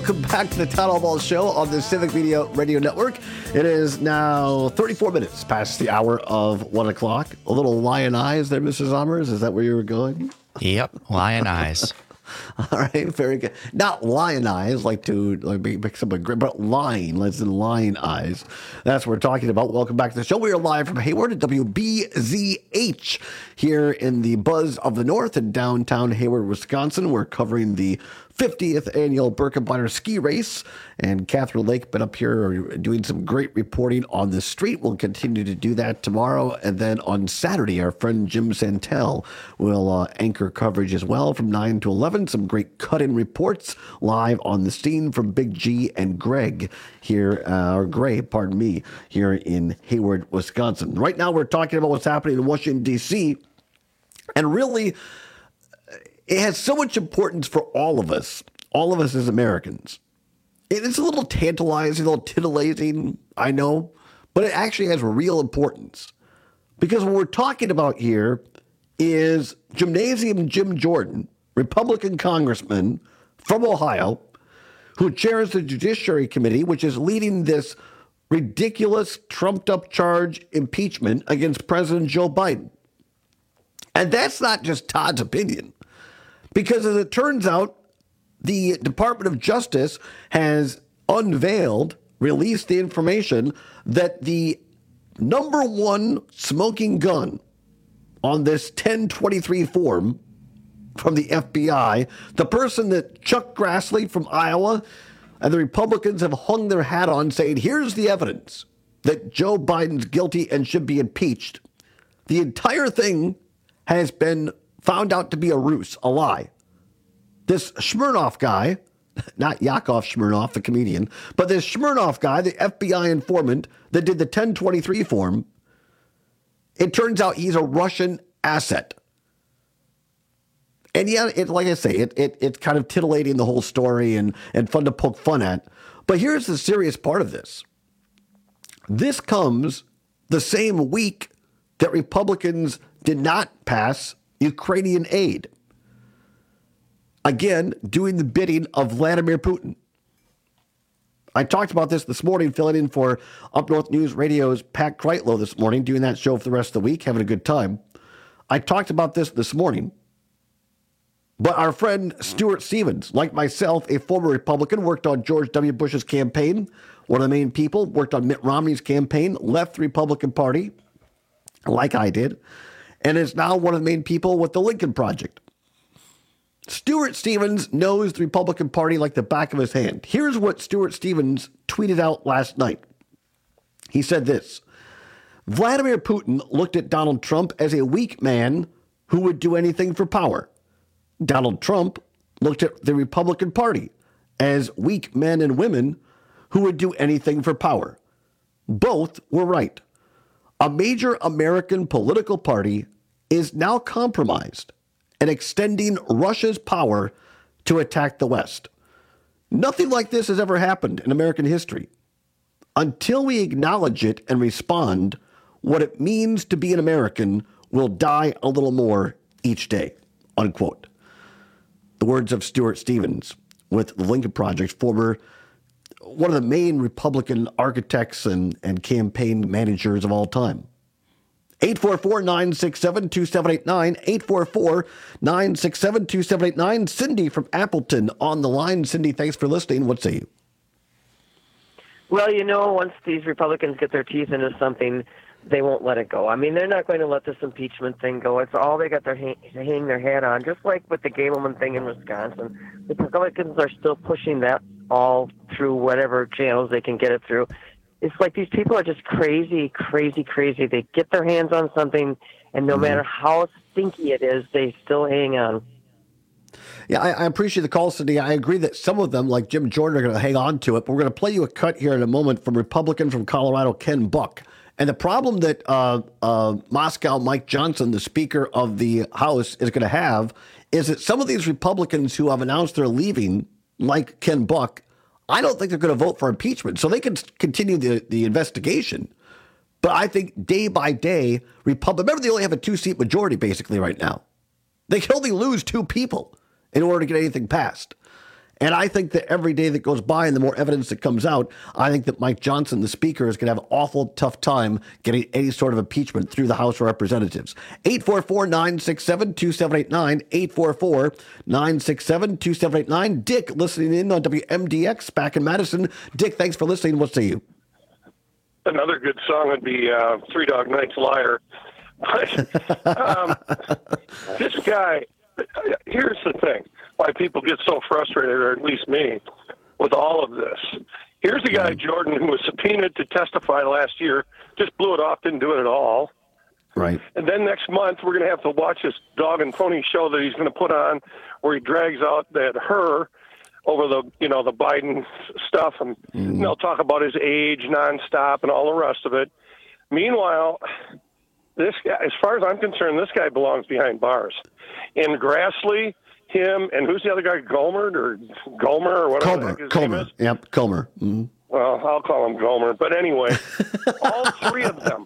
Speaker 16: Welcome back to the Town Hall Ball Show on the Civic Media Radio Network. It is now 34 minutes past the hour of 1 o'clock. A little lion eyes there, Mrs. Sommers. Is that where you were going?
Speaker 8: Yep, lion eyes.
Speaker 16: All right, very good. Not lion eyes, like to make something great, but lion, let's in lion eyes. That's what we're talking about. Welcome back to the show. We are live from Hayward at WBZH here in the buzz of the north in downtown Hayward, Wisconsin. We're covering the 50th annual Birkebeiner ski race, and Catherine Lake been up here doing some great reporting on the street. We'll continue to do that tomorrow, and then on Saturday, our friend Jim Santel will anchor coverage as well from 9 to 11. Some great cut-in reports live on the scene from Big G and Greg here, or Gray, pardon me, here in Hayward, Wisconsin. Right now, we're talking about what's happening in Washington, D.C., and really, it has so much importance for all of us as Americans. It's a little tantalizing, a little titillating, I know, but it actually has real importance. Because what we're talking about here is Gymnasium Jim Jordan, Republican congressman from Ohio, who chairs the Judiciary Committee, which is leading this ridiculous, trumped-up charge impeachment against President Joe Biden. And that's not just Todd's opinion. Because as it turns out, the Department of Justice has released the information that the number one smoking gun on this 1023 form from the FBI, the person that Chuck Grassley from Iowa and the Republicans have hung their hat on saying, here's the evidence that Joe Biden's guilty and should be impeached. The entire thing has been found out to be a ruse, a lie. This Smirnoff guy, not Yakov Smirnoff, the comedian, but this Smirnoff guy, the FBI informant that did the 1023 form, it turns out he's a Russian asset. And yeah, like I say, it's kind of titillating the whole story and fun to poke fun at. But here's the serious part of this. This comes the same week that Republicans did not pass Ukrainian aid. Again, doing the bidding of Vladimir Putin. I talked about this morning, filling in for Up North News Radio's Pat Kreitlow this morning, doing that show for the rest of the week, having a good time. I talked about this morning. But our friend Stuart Stevens, like myself, a former Republican, worked on George W. Bush's campaign, one of the main people, worked on Mitt Romney's campaign, left the Republican Party, like I did, and is now one of the main people with the Lincoln Project. Stuart Stevens knows the Republican Party like the back of his hand. Here's what Stuart Stevens tweeted out last night. He said this: Vladimir Putin looked at Donald Trump as a weak man who would do anything for power. Donald Trump looked at the Republican Party as weak men and women who would do anything for power. Both were right. A major American political party is now compromised and extending Russia's power to attack the West. Nothing like this has ever happened in American history. Until we acknowledge it and respond, what it means to be an American will die a little more each day, unquote. The words of Stuart Stevens with the Lincoln Project, one of the main Republican architects and campaign managers of all time. 844-967-2789, 844-967-2789. Cindy from Appleton on the line. Cindy, thanks for listening. What say you?
Speaker 12: Well, once these Republicans get their teeth into something, they won't let it go. I mean, they're not going to let this impeachment thing go. It's all they got to hang their hat on, just like with the Gableman thing in Wisconsin. The Republicans are still pushing that all through whatever channels they can get it through. It's like these people are just crazy, crazy, crazy. They get their hands on something, and no matter how stinky it is, they still hang on.
Speaker 16: Yeah, I appreciate the call, Cindy. I agree that some of them, like Jim Jordan, are going to hang on to it, but we're going to play you a cut here in a moment from Republican from Colorado, Ken Buck. And the problem that Moscow Mike Johnson, the Speaker of the House, is going to have is that some of these Republicans who have announced they're leaving, like Ken Buck, I don't think they're going to vote for impeachment. So they can continue the investigation. But I think day by day, remember, they only have a 2-seat majority basically right now. They can only lose 2 people in order to get anything passed. And I think that every day that goes by and the more evidence that comes out, I think that Mike Johnson, the Speaker, is going to have an awful tough time getting any sort of impeachment through the House of Representatives. 844-967-2789, 844-967-2789. Dick, listening in on WMDX back in Madison. Dick, thanks for listening. What say you?
Speaker 13: Another good song would be Three Dog Night's Liar. This guy, here's the thing, why people get so frustrated, or at least me, with all of this. Here's the guy, Jordan, who was subpoenaed to testify last year, just blew it off, didn't do it at all.
Speaker 16: Right.
Speaker 13: And then next month, we're going to have to watch this dog and pony show that he's going to put on where he drags out that her over the, the Biden stuff, and they'll talk about his age nonstop and all the rest of it. Meanwhile, this guy, as far as I'm concerned, this guy belongs behind bars. And Grassley, him, and who's the other guy, Gomer or whatever his name is?
Speaker 16: Yep, Comer. Mm-hmm.
Speaker 13: Well, I'll call him Gomer. But anyway, all three of them,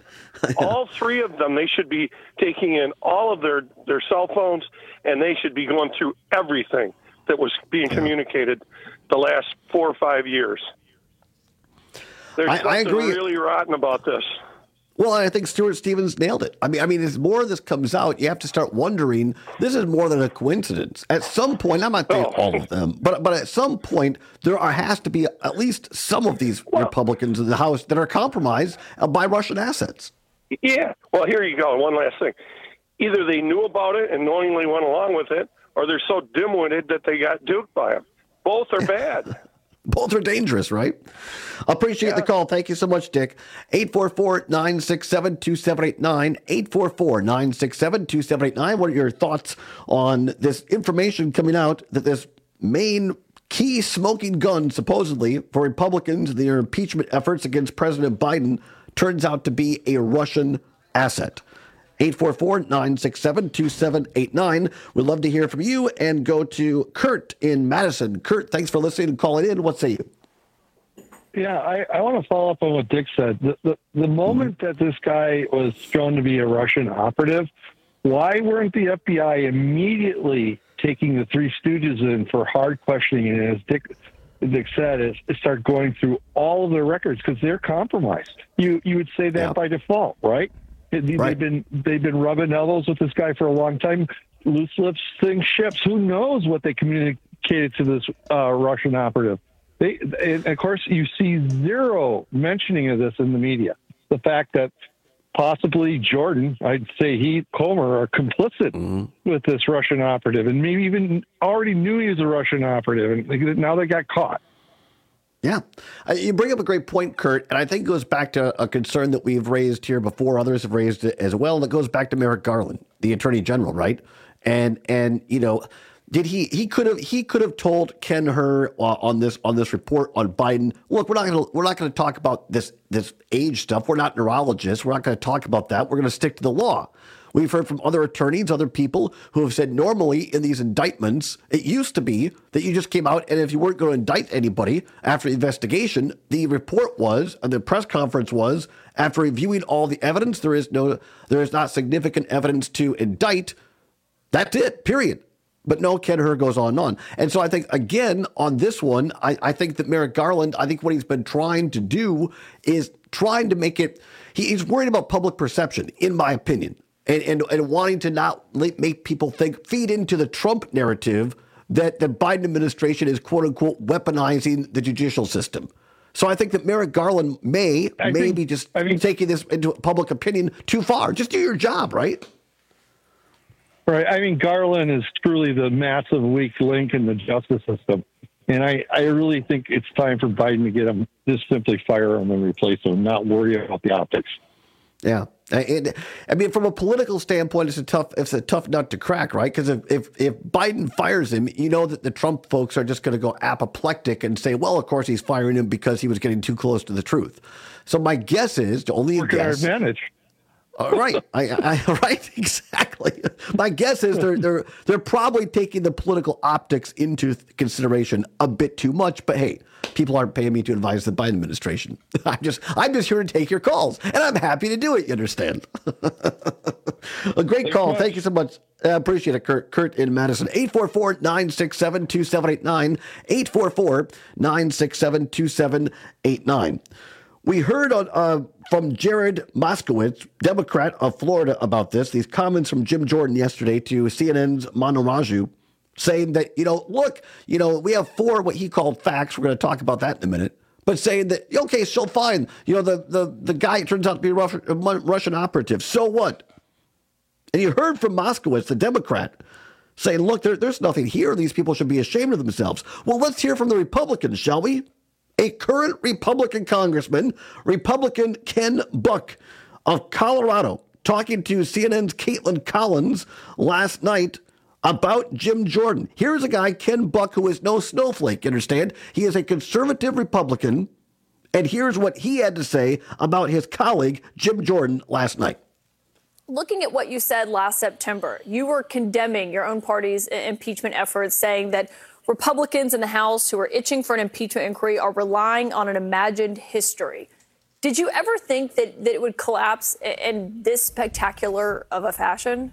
Speaker 13: they should be taking in all of their cell phones, and they should be going through everything that was being communicated the last 4 or 5 years. There's something really rotten about this.
Speaker 16: Well, I think Stuart Stevens nailed it. I mean, as more of this comes out, you have to start wondering, this is more than a coincidence. At some point, I'm not saying all of them, but at some point, has to be at least some of these Republicans in the House that are compromised by Russian assets.
Speaker 13: Yeah. Well, here you go. One last thing. Either they knew about it and knowingly went along with it, or they're so dim-witted that they got duped by them. Both are bad.
Speaker 16: Both are dangerous, right? Appreciate the call. Thank you so much, Dick. 844-967-2789, 844-967-2789. What are your thoughts on this information coming out that this main key smoking gun, supposedly, for Republicans in their impeachment efforts against President Biden turns out to be a Russian asset? 844-967-2789. We'd love to hear from you, and go to Kurt in Madison. Kurt, thanks for listening and calling in. What say you?
Speaker 15: Yeah, I want to follow up on what Dick said. The moment that this guy was shown to be a Russian operative, why weren't the FBI immediately taking the Three Stooges in for hard questioning? And as Dick said, is start going through all of their records, because they're compromised. You would say that by default, right? They've been rubbing elbows with this guy for a long time. Loose lips sink ships. Who knows what they communicated to this Russian operative? And of course, you see zero mentioning of this in the media. The fact that possibly Jordan, I'd say Comer are complicit with this Russian operative, and maybe even already knew he was a Russian operative, and now they got caught.
Speaker 16: Yeah. You bring up a great point, Kurt, and I think it goes back to a concern that we've raised here before. Others have raised it as well, and it goes back to Merrick Garland, the Attorney General, right? And did he could have told Ken Hur on this report on Biden, look, we're not going to talk about this age stuff. We're not neurologists. We're not going to talk about that. We're going to stick to the law. We've heard from other attorneys, other people who have said normally in these indictments, it used to be that you just came out, and if you weren't going to indict anybody after the investigation, the report was, and the press conference was, after reviewing all the evidence, there is not significant evidence to indict. That's it, period. But no, Ken Hur goes on and on. And so I think, again, on this one, I think that Merrick Garland, I think what he's been trying to do is trying to make it, he's worried about public perception, in my opinion. And wanting to not make people feed into the Trump narrative that the Biden administration is, quote unquote, weaponizing the judicial system. So I think that Merrick Garland may be taking this into public opinion too far. Just do your job, right?
Speaker 15: Right. I mean, Garland is truly the massive weak link in the justice system. And I really think it's time for Biden to get him, just simply fire him and replace him, not worry about the optics.
Speaker 16: Yeah. I mean, from a political standpoint, it's a tough nut to crack, right? Because if Biden fires him, you know that the Trump folks are just going to go apoplectic and say, well, of course he's firing him because he was getting too close to the truth. So my guess is, only a guess.
Speaker 15: Our advantage.
Speaker 16: Right. Right. Exactly. My guess is they're probably taking the political optics into consideration a bit too much. But hey, people aren't paying me to advise the Biden administration. I'm just here to take your calls, and I'm happy to do it. You understand? A great call. Thank you so much. I appreciate it, Kurt. Kurt in Madison. 844-967-2789. 844-967-2789. We heard from Jared Moskowitz, Democrat of Florida, about this. These comments from Jim Jordan yesterday to CNN's Manu Raju, saying that, look, we have 4 what he called facts. We're going to talk about that in a minute. But saying that, okay, so fine. The guy turns out to be a Russian operative. So what? And you heard from Moskowitz, the Democrat, saying, look, there's nothing here. These people should be ashamed of themselves. Well, let's hear from the Republicans, shall we? A current Republican congressman, Republican Ken Buck of Colorado, talking to CNN's Caitlin Collins last night about Jim Jordan. Here's a guy, Ken Buck, who is no snowflake, you understand? He is a conservative Republican, and here's what he had to say about his colleague, Jim Jordan, last night.
Speaker 2: Looking at what you said last September, you were condemning your own party's impeachment efforts, saying that Republicans in the House who are itching for an impeachment inquiry are relying on an imagined history. Did you ever think that it would collapse in this spectacular of a fashion?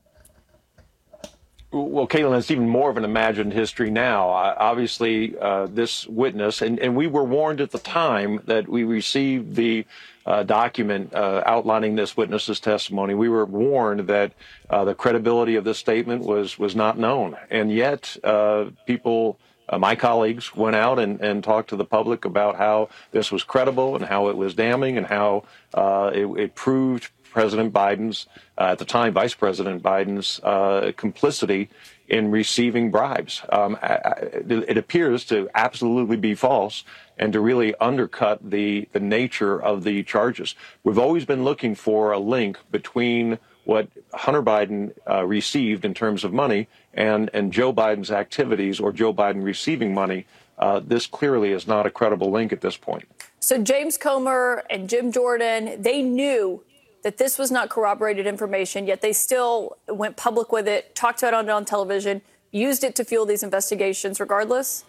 Speaker 17: Well, Caitlin, it's even more of an imagined history now. Obviously, this witness, and we were warned at the time that we received the document outlining this witness's testimony. We were warned that the credibility of this statement was not known. And yet people, my colleagues, went out and talked to the public about how this was credible and how it was damning and how it proved President Biden's, at the time, Vice President Biden's complicity in receiving bribes. It appears to absolutely be false and to really undercut the nature of the charges. We've always been looking for a link between what Hunter Biden received in terms of money and Joe Biden's activities or Joe Biden receiving money. This clearly is not a credible link at this point.
Speaker 2: So James Comer and Jim Jordan, they knew that this was not corroborated information, yet they still went public with it, talked about it on television, used it to fuel these investigations regardless?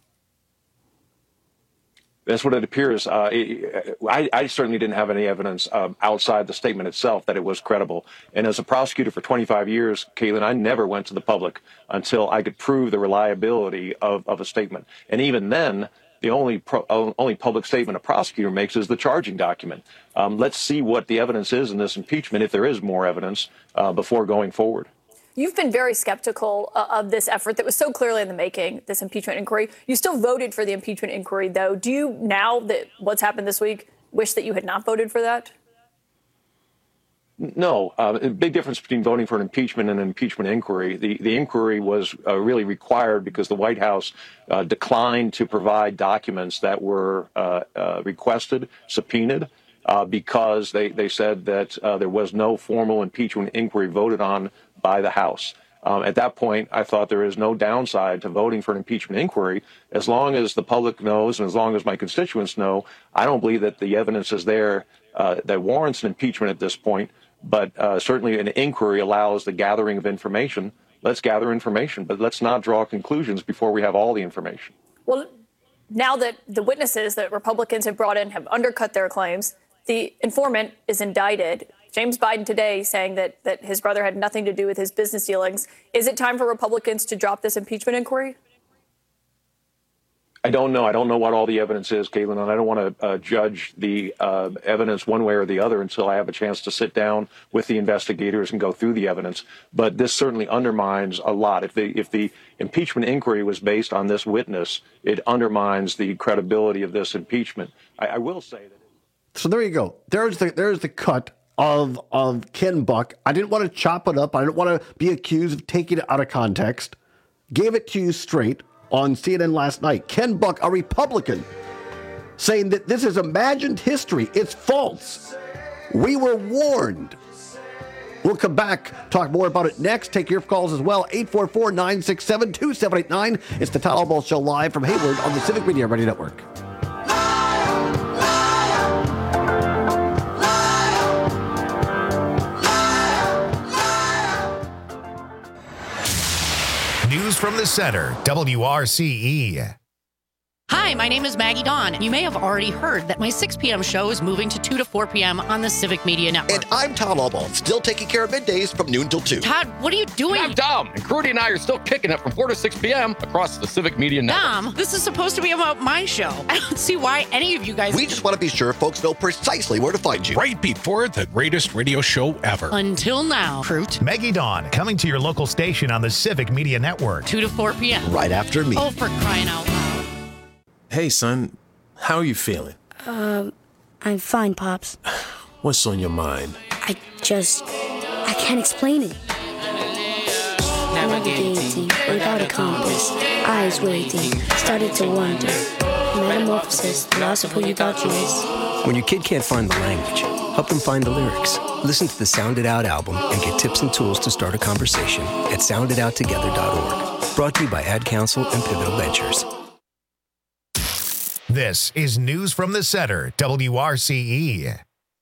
Speaker 17: That's what it appears. I certainly didn't have any evidence outside the statement itself that it was credible. And as a prosecutor for 25 years, Caitlin, I never went to the public until I could prove the reliability of a statement. And even then, the only public statement a prosecutor makes is the charging document. Let's see what the evidence is in this impeachment, if there is more evidence, before going forward.
Speaker 2: You've been very skeptical of this effort that was so clearly in the making, this impeachment inquiry. You still voted for the impeachment inquiry, though. Do you, now that what's happened this week, wish that you had not voted for that?
Speaker 17: No. A big difference between voting for an impeachment and an impeachment inquiry. The inquiry was really required because the White House declined to provide documents that were requested, subpoenaed, because they said that there was no formal impeachment inquiry voted on by the House. At that point, I thought there is no downside to voting for an impeachment inquiry. As long as the public knows and as long as my constituents know, I don't believe that the evidence is there that warrants an impeachment at this point. But certainly an inquiry allows the gathering of information. Let's gather information, but let's not draw conclusions before we have all the information.
Speaker 2: Well, now that the witnesses that Republicans have brought in have undercut their claims, the informant is indicted. James Biden today saying that his brother had nothing to do with his business dealings. Is it time for Republicans to drop this impeachment inquiry?
Speaker 17: I don't know. I don't know what all the evidence is, Caitlin, and I don't want to judge the evidence one way or the other until I have a chance to sit down with the investigators and go through the evidence. But this certainly undermines a lot. If the impeachment inquiry was based on this witness, it undermines the credibility of this impeachment. I will say that.
Speaker 16: So there you go. There's the cut of Ken Buck. I didn't want to chop it up. I didn't want to be accused of taking it out of context. Gave it to you straight on CNN last night. Ken Buck, a Republican, saying that this is imagined history. It's false. We were warned. We'll come back, talk more about it next. Take your calls as well. 844-967-2789. It's the Todd Albaugh Show live from Hayward on the Civic Media Radio Network.
Speaker 11: the Center, WRCE.
Speaker 1: Hi, my name is Maggie Dawn. You may have already heard that my 6 p.m. show is moving to 2 to 4 p.m. on the Civic Media Network.
Speaker 18: And I'm Todd Albaugh, still taking care of middays from noon till 2.
Speaker 1: Todd, what are you doing?
Speaker 14: I'm Dom, and Crudy and I are still kicking it from 4 to 6 p.m. across the Civic Media Network.
Speaker 1: Dom, this is supposed to be about my show. I don't see why any of you guys...
Speaker 18: We just want to be sure folks know precisely where to find you.
Speaker 28: Right before the greatest radio show ever.
Speaker 1: Until now, Fruit.
Speaker 11: Maggie Dawn, coming to your local station on the Civic Media Network.
Speaker 1: 2 to 4 p.m.
Speaker 18: Right after me.
Speaker 1: Oh, for crying out loud.
Speaker 19: Hey, son. How are you feeling?
Speaker 20: I'm fine, Pops.
Speaker 19: What's on your mind?
Speaker 20: I can't explain it. Navigating without a compass, eyes waiting, started to wonder. Metamorphosis, loss of who you thought you was.
Speaker 21: When your kid can't find the language, help them find the lyrics. Listen to the Sound It Out album and get tips and tools to start a conversation at sounditouttogether.org. Brought to you by Ad Council and Pivotal Ventures.
Speaker 11: This is News from the Center, WRCE.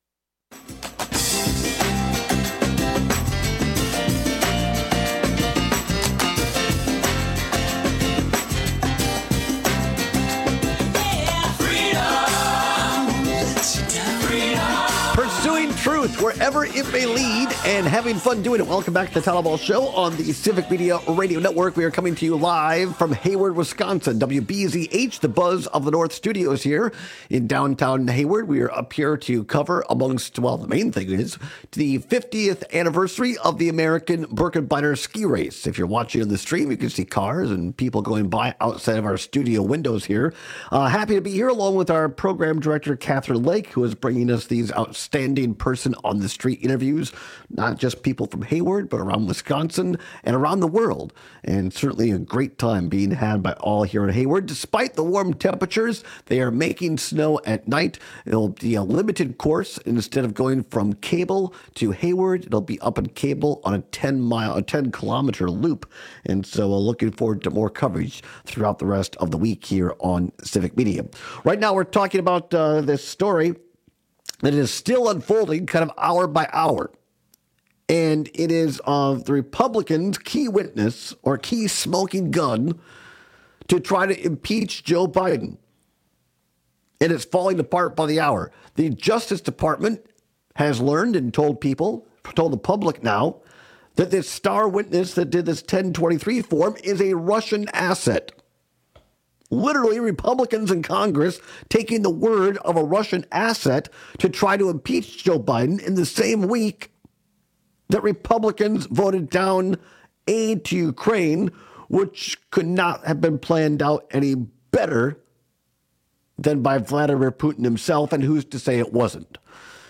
Speaker 16: Pursuing truth wherever it may lead and having fun doing it. Welcome back to the Todd Albaugh Show on the Civic Media Radio Network. We are coming to you live from Hayward, Wisconsin. WBZH, the Buzz of the North studios here in downtown Hayward. We are up here to cover amongst, well, the main thing is the 50th anniversary of the American Birkebeiner ski race. If you're watching on the stream, you can see cars and people going by outside of our studio windows here. Happy to be here along with our program director, Catherine Lake, who is bringing us these outstanding person on the street interviews, not just people from Hayward, but around Wisconsin and around the world. And certainly a great time being had by all here in Hayward. Despite the warm temperatures, they are making snow at night. It'll be a limited course. Instead of going from Cable to Hayward, it'll be up in Cable on a 10-kilometer loop. And so looking forward to more coverage throughout the rest of the week here on Civic Media. Right now, we're talking about this story that is still unfolding kind of hour by hour. And it is the Republicans' key witness or key smoking gun to try to impeach Joe Biden. And it's falling apart by the hour. The Justice Department has learned and told the public now, that this star witness that did this 1023 form is a Russian asset. Literally, Republicans in Congress taking the word of a Russian asset to try to impeach Joe Biden in the same week that Republicans voted down aid to Ukraine, which could not have been planned out any better than by Vladimir Putin himself, and who's to say it wasn't?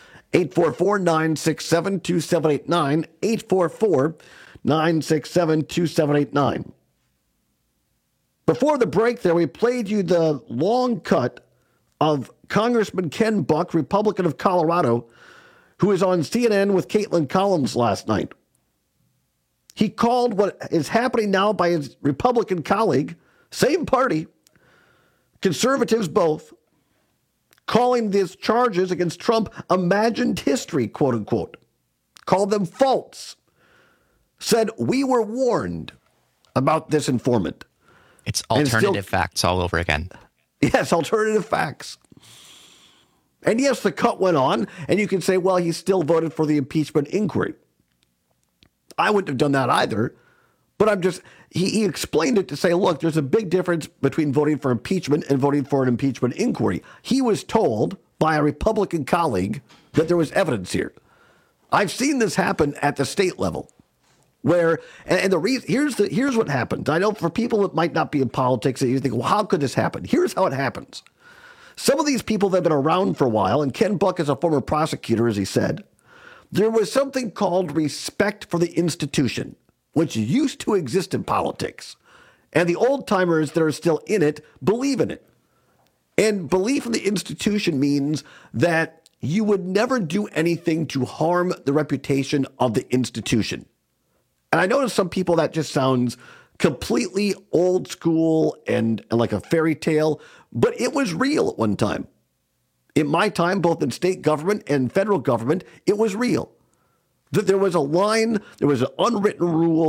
Speaker 16: 844-967-2789, 844-967-2789. Before the break there, we played you the long cut of Congressman Ken Buck, Republican of Colorado, who was on CNN with Caitlin Collins last night. He called what is happening now by his Republican colleague, same party, conservatives both, calling these charges against Trump imagined history, quote unquote. Called them false. Said, we were warned about this informant.
Speaker 8: It's alternative facts all over again.
Speaker 16: Yes, alternative facts. And yes, the cut went on, and you can say, well, he still voted for the impeachment inquiry. I wouldn't have done that either, but he explained it to say, look, there's a big difference between voting for impeachment and voting for an impeachment inquiry. He was told by a Republican colleague that there was evidence here. I've seen this happen at the state level. Where, and the reason, here's what happens. I know for people that might not be in politics, you think, well, how could this happen? Here's how it happens. Some of these people that have been around for a while, and Ken Buck is a former prosecutor, as he said, there was something called respect for the institution, which used to exist in politics. And the old-timers that are still in it believe in it. And belief in the institution means that you would never do anything to harm the reputation of the institution. And I know to some people that just sounds completely old school and like a fairy tale, but it was real at one time. In my time, both in state government and federal government, it was real. That there was a line, there was an unwritten rule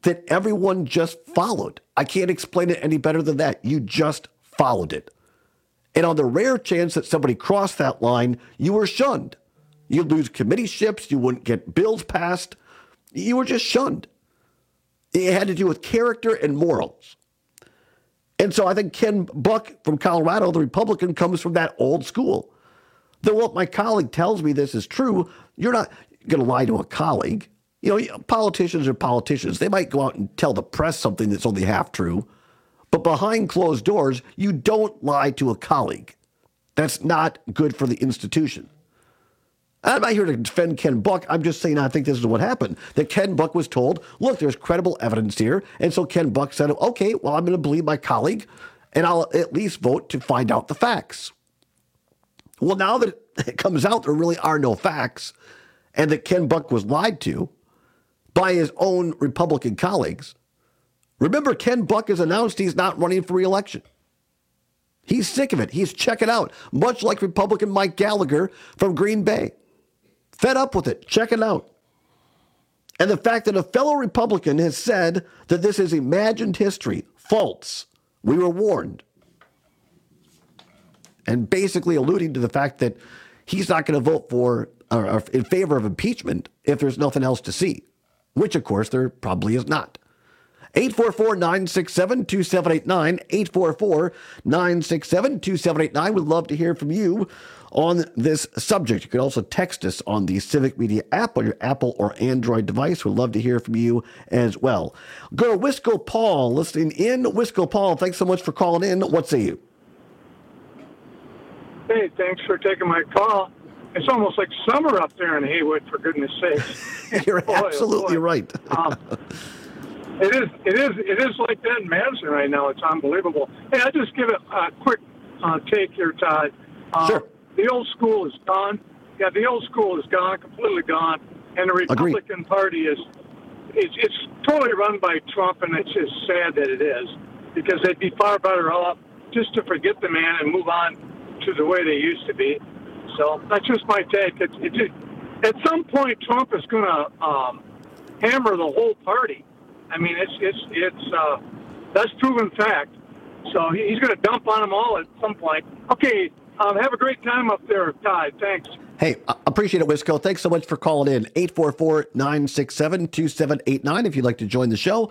Speaker 16: that everyone just followed. I can't explain it any better than that. You just followed it. And on the rare chance that somebody crossed that line, you were shunned. You'd lose committeeships. You wouldn't get bills passed. You were just shunned. It had to do with character and morals. And so I think Ken Buck from Colorado, the Republican, comes from that old school. Though what my colleague tells me this is true, you're not going to lie to a colleague. You know, politicians are politicians. They might go out and tell the press something that's only half true. But behind closed doors, you don't lie to a colleague. That's not good for the institution. I'm not here to defend Ken Buck. I'm just saying I think this is what happened. That Ken Buck was told, look, there's credible evidence here. And so Ken Buck said, okay, well, I'm going to believe my colleague, and I'll at least vote to find out the facts. Well, now that it comes out there really are no facts, and that Ken Buck was lied to by his own Republican colleagues. Remember, Ken Buck has announced he's not running for re-election. He's sick of it. He's checking out, much like Republican Mike Gallagher from Green Bay. Fed up with it, checking out. And the fact that a fellow Republican has said that this is imagined history, false. We were warned. And basically alluding to the fact that he's not going to vote for or in favor of impeachment if there's nothing else to see, which, of course, there probably is not. 844-967-2789, 844-967-2789. We'd love to hear from you on this subject. You can also text us on the Civic Media app on your Apple or Android device. We'd love to hear from you as well. Go to Wisco Paul, listening in. Wisco Paul, thanks so much for calling in. What say you?
Speaker 3: Hey, thanks for taking my call. It's almost like summer up there in Haywood, for goodness sakes.
Speaker 16: You're absolutely right.
Speaker 3: It is like that in Madison right now. It's unbelievable. Hey, I'll just give it a quick take here, Todd.
Speaker 16: Sure.
Speaker 3: The old school is gone. Yeah, the old school is gone, completely gone. And the Republican Party is it's totally run by Trump, and it's just sad that it is, because they'd be far better off just to forget the man and move on to the way they used to be. So that's just my take. At some point, Trump is going to hammer the whole party. I mean, that's proven fact. So he's going to dump on them all at some point. Okay, have a great time up there, Todd. Thanks.
Speaker 16: Hey, I appreciate it, Wisco. Thanks so much for calling in. 844-967-2789 if you'd like to join the show.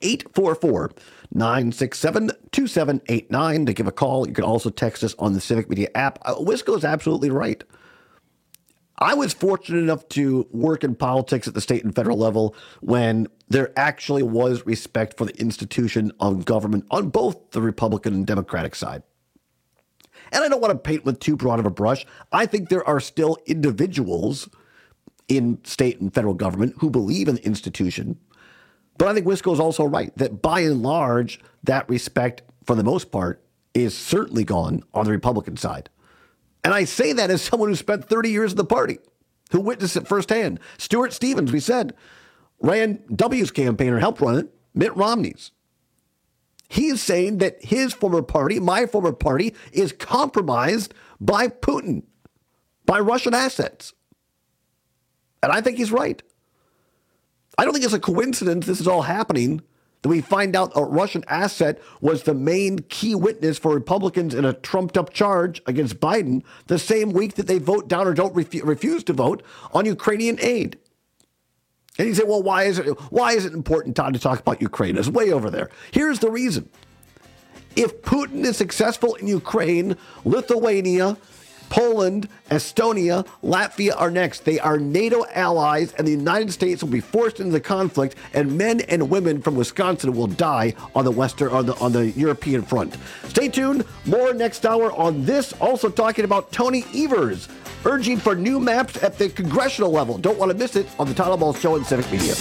Speaker 16: 844-967-2789 to give a call. You can also text us on the Civic Media app. Wisco is absolutely right. I was fortunate enough to work in politics at the state and federal level when there actually was respect for the institution of government on both the Republican and Democratic side. And I don't want to paint with too broad of a brush. I think there are still individuals in state and federal government who believe in the institution. But I think Wisco is also right that by and large, that respect, for the most part, is certainly gone on the Republican side. And I say that as someone who spent 30 years in the party, who witnessed it firsthand. Stuart Stevens, we said, ran W's campaign or helped run it, Mitt Romney's. He's saying that his former party, my former party, is compromised by Putin, by Russian assets. And I think he's right. I don't think it's a coincidence this is all happening, that we find out a Russian asset was the main key witness for Republicans in a trumped-up charge against Biden the same week that they vote down or don't refuse to vote on Ukrainian aid. And you say, well, why is it important, Todd, to talk about Ukraine? It's way over there. Here's the reason. If Putin is successful in Ukraine, Lithuania, Poland, Estonia, Latvia are next. They are NATO allies, and the United States will be forced into the conflict, and men and women from Wisconsin will die on the European front. Stay tuned. More next hour on this. Also talking about Tony Evers urging for new maps at the congressional level. Don't want to miss it on the Tyler Ball Show and Civic Media.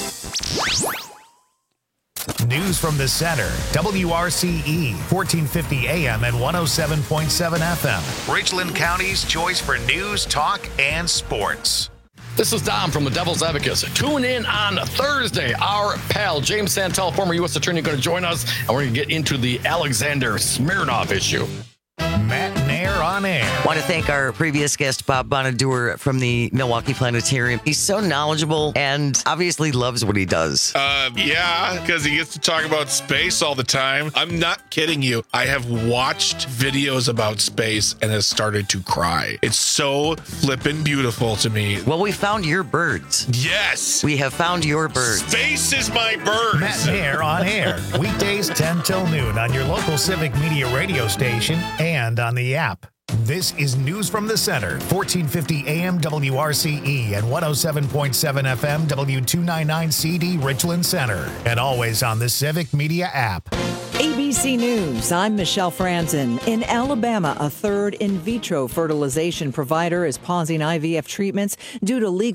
Speaker 11: News from the center. WRCE, 1450 AM and 107.7 FM. Richland County's choice for news, talk, and sports.
Speaker 14: This is Dom from the Devil's Advocates. Tune in on Thursday. Our pal, James Santel, former U.S. Attorney, going to join us, and we're going to get into the Alexander Smirnov issue.
Speaker 11: Matt Nair Matt Maher on Air.
Speaker 27: Want to thank our previous guest, Bob Bonaduer from the Milwaukee Planetarium. He's so knowledgeable and obviously loves what he does.
Speaker 28: Yeah, because he gets to talk about space all the time. I'm not kidding you. I have watched videos about space and has started to cry. It's so flippin' beautiful to me.
Speaker 27: Well, we found your birds.
Speaker 28: Yes.
Speaker 27: We have found your birds.
Speaker 28: Space is my birds.
Speaker 11: Matt Maher on Air. Weekdays 10 till noon on your local Civic Media radio station and on the app. This is News from the Center, 1450 AM WRCE and 107.7 FM W299CD Richland Center, and always on the Civic Media app.
Speaker 4: ABC News, I'm Michelle Franzen. In Alabama, a third in vitro fertilization provider is pausing IVF treatments due to legal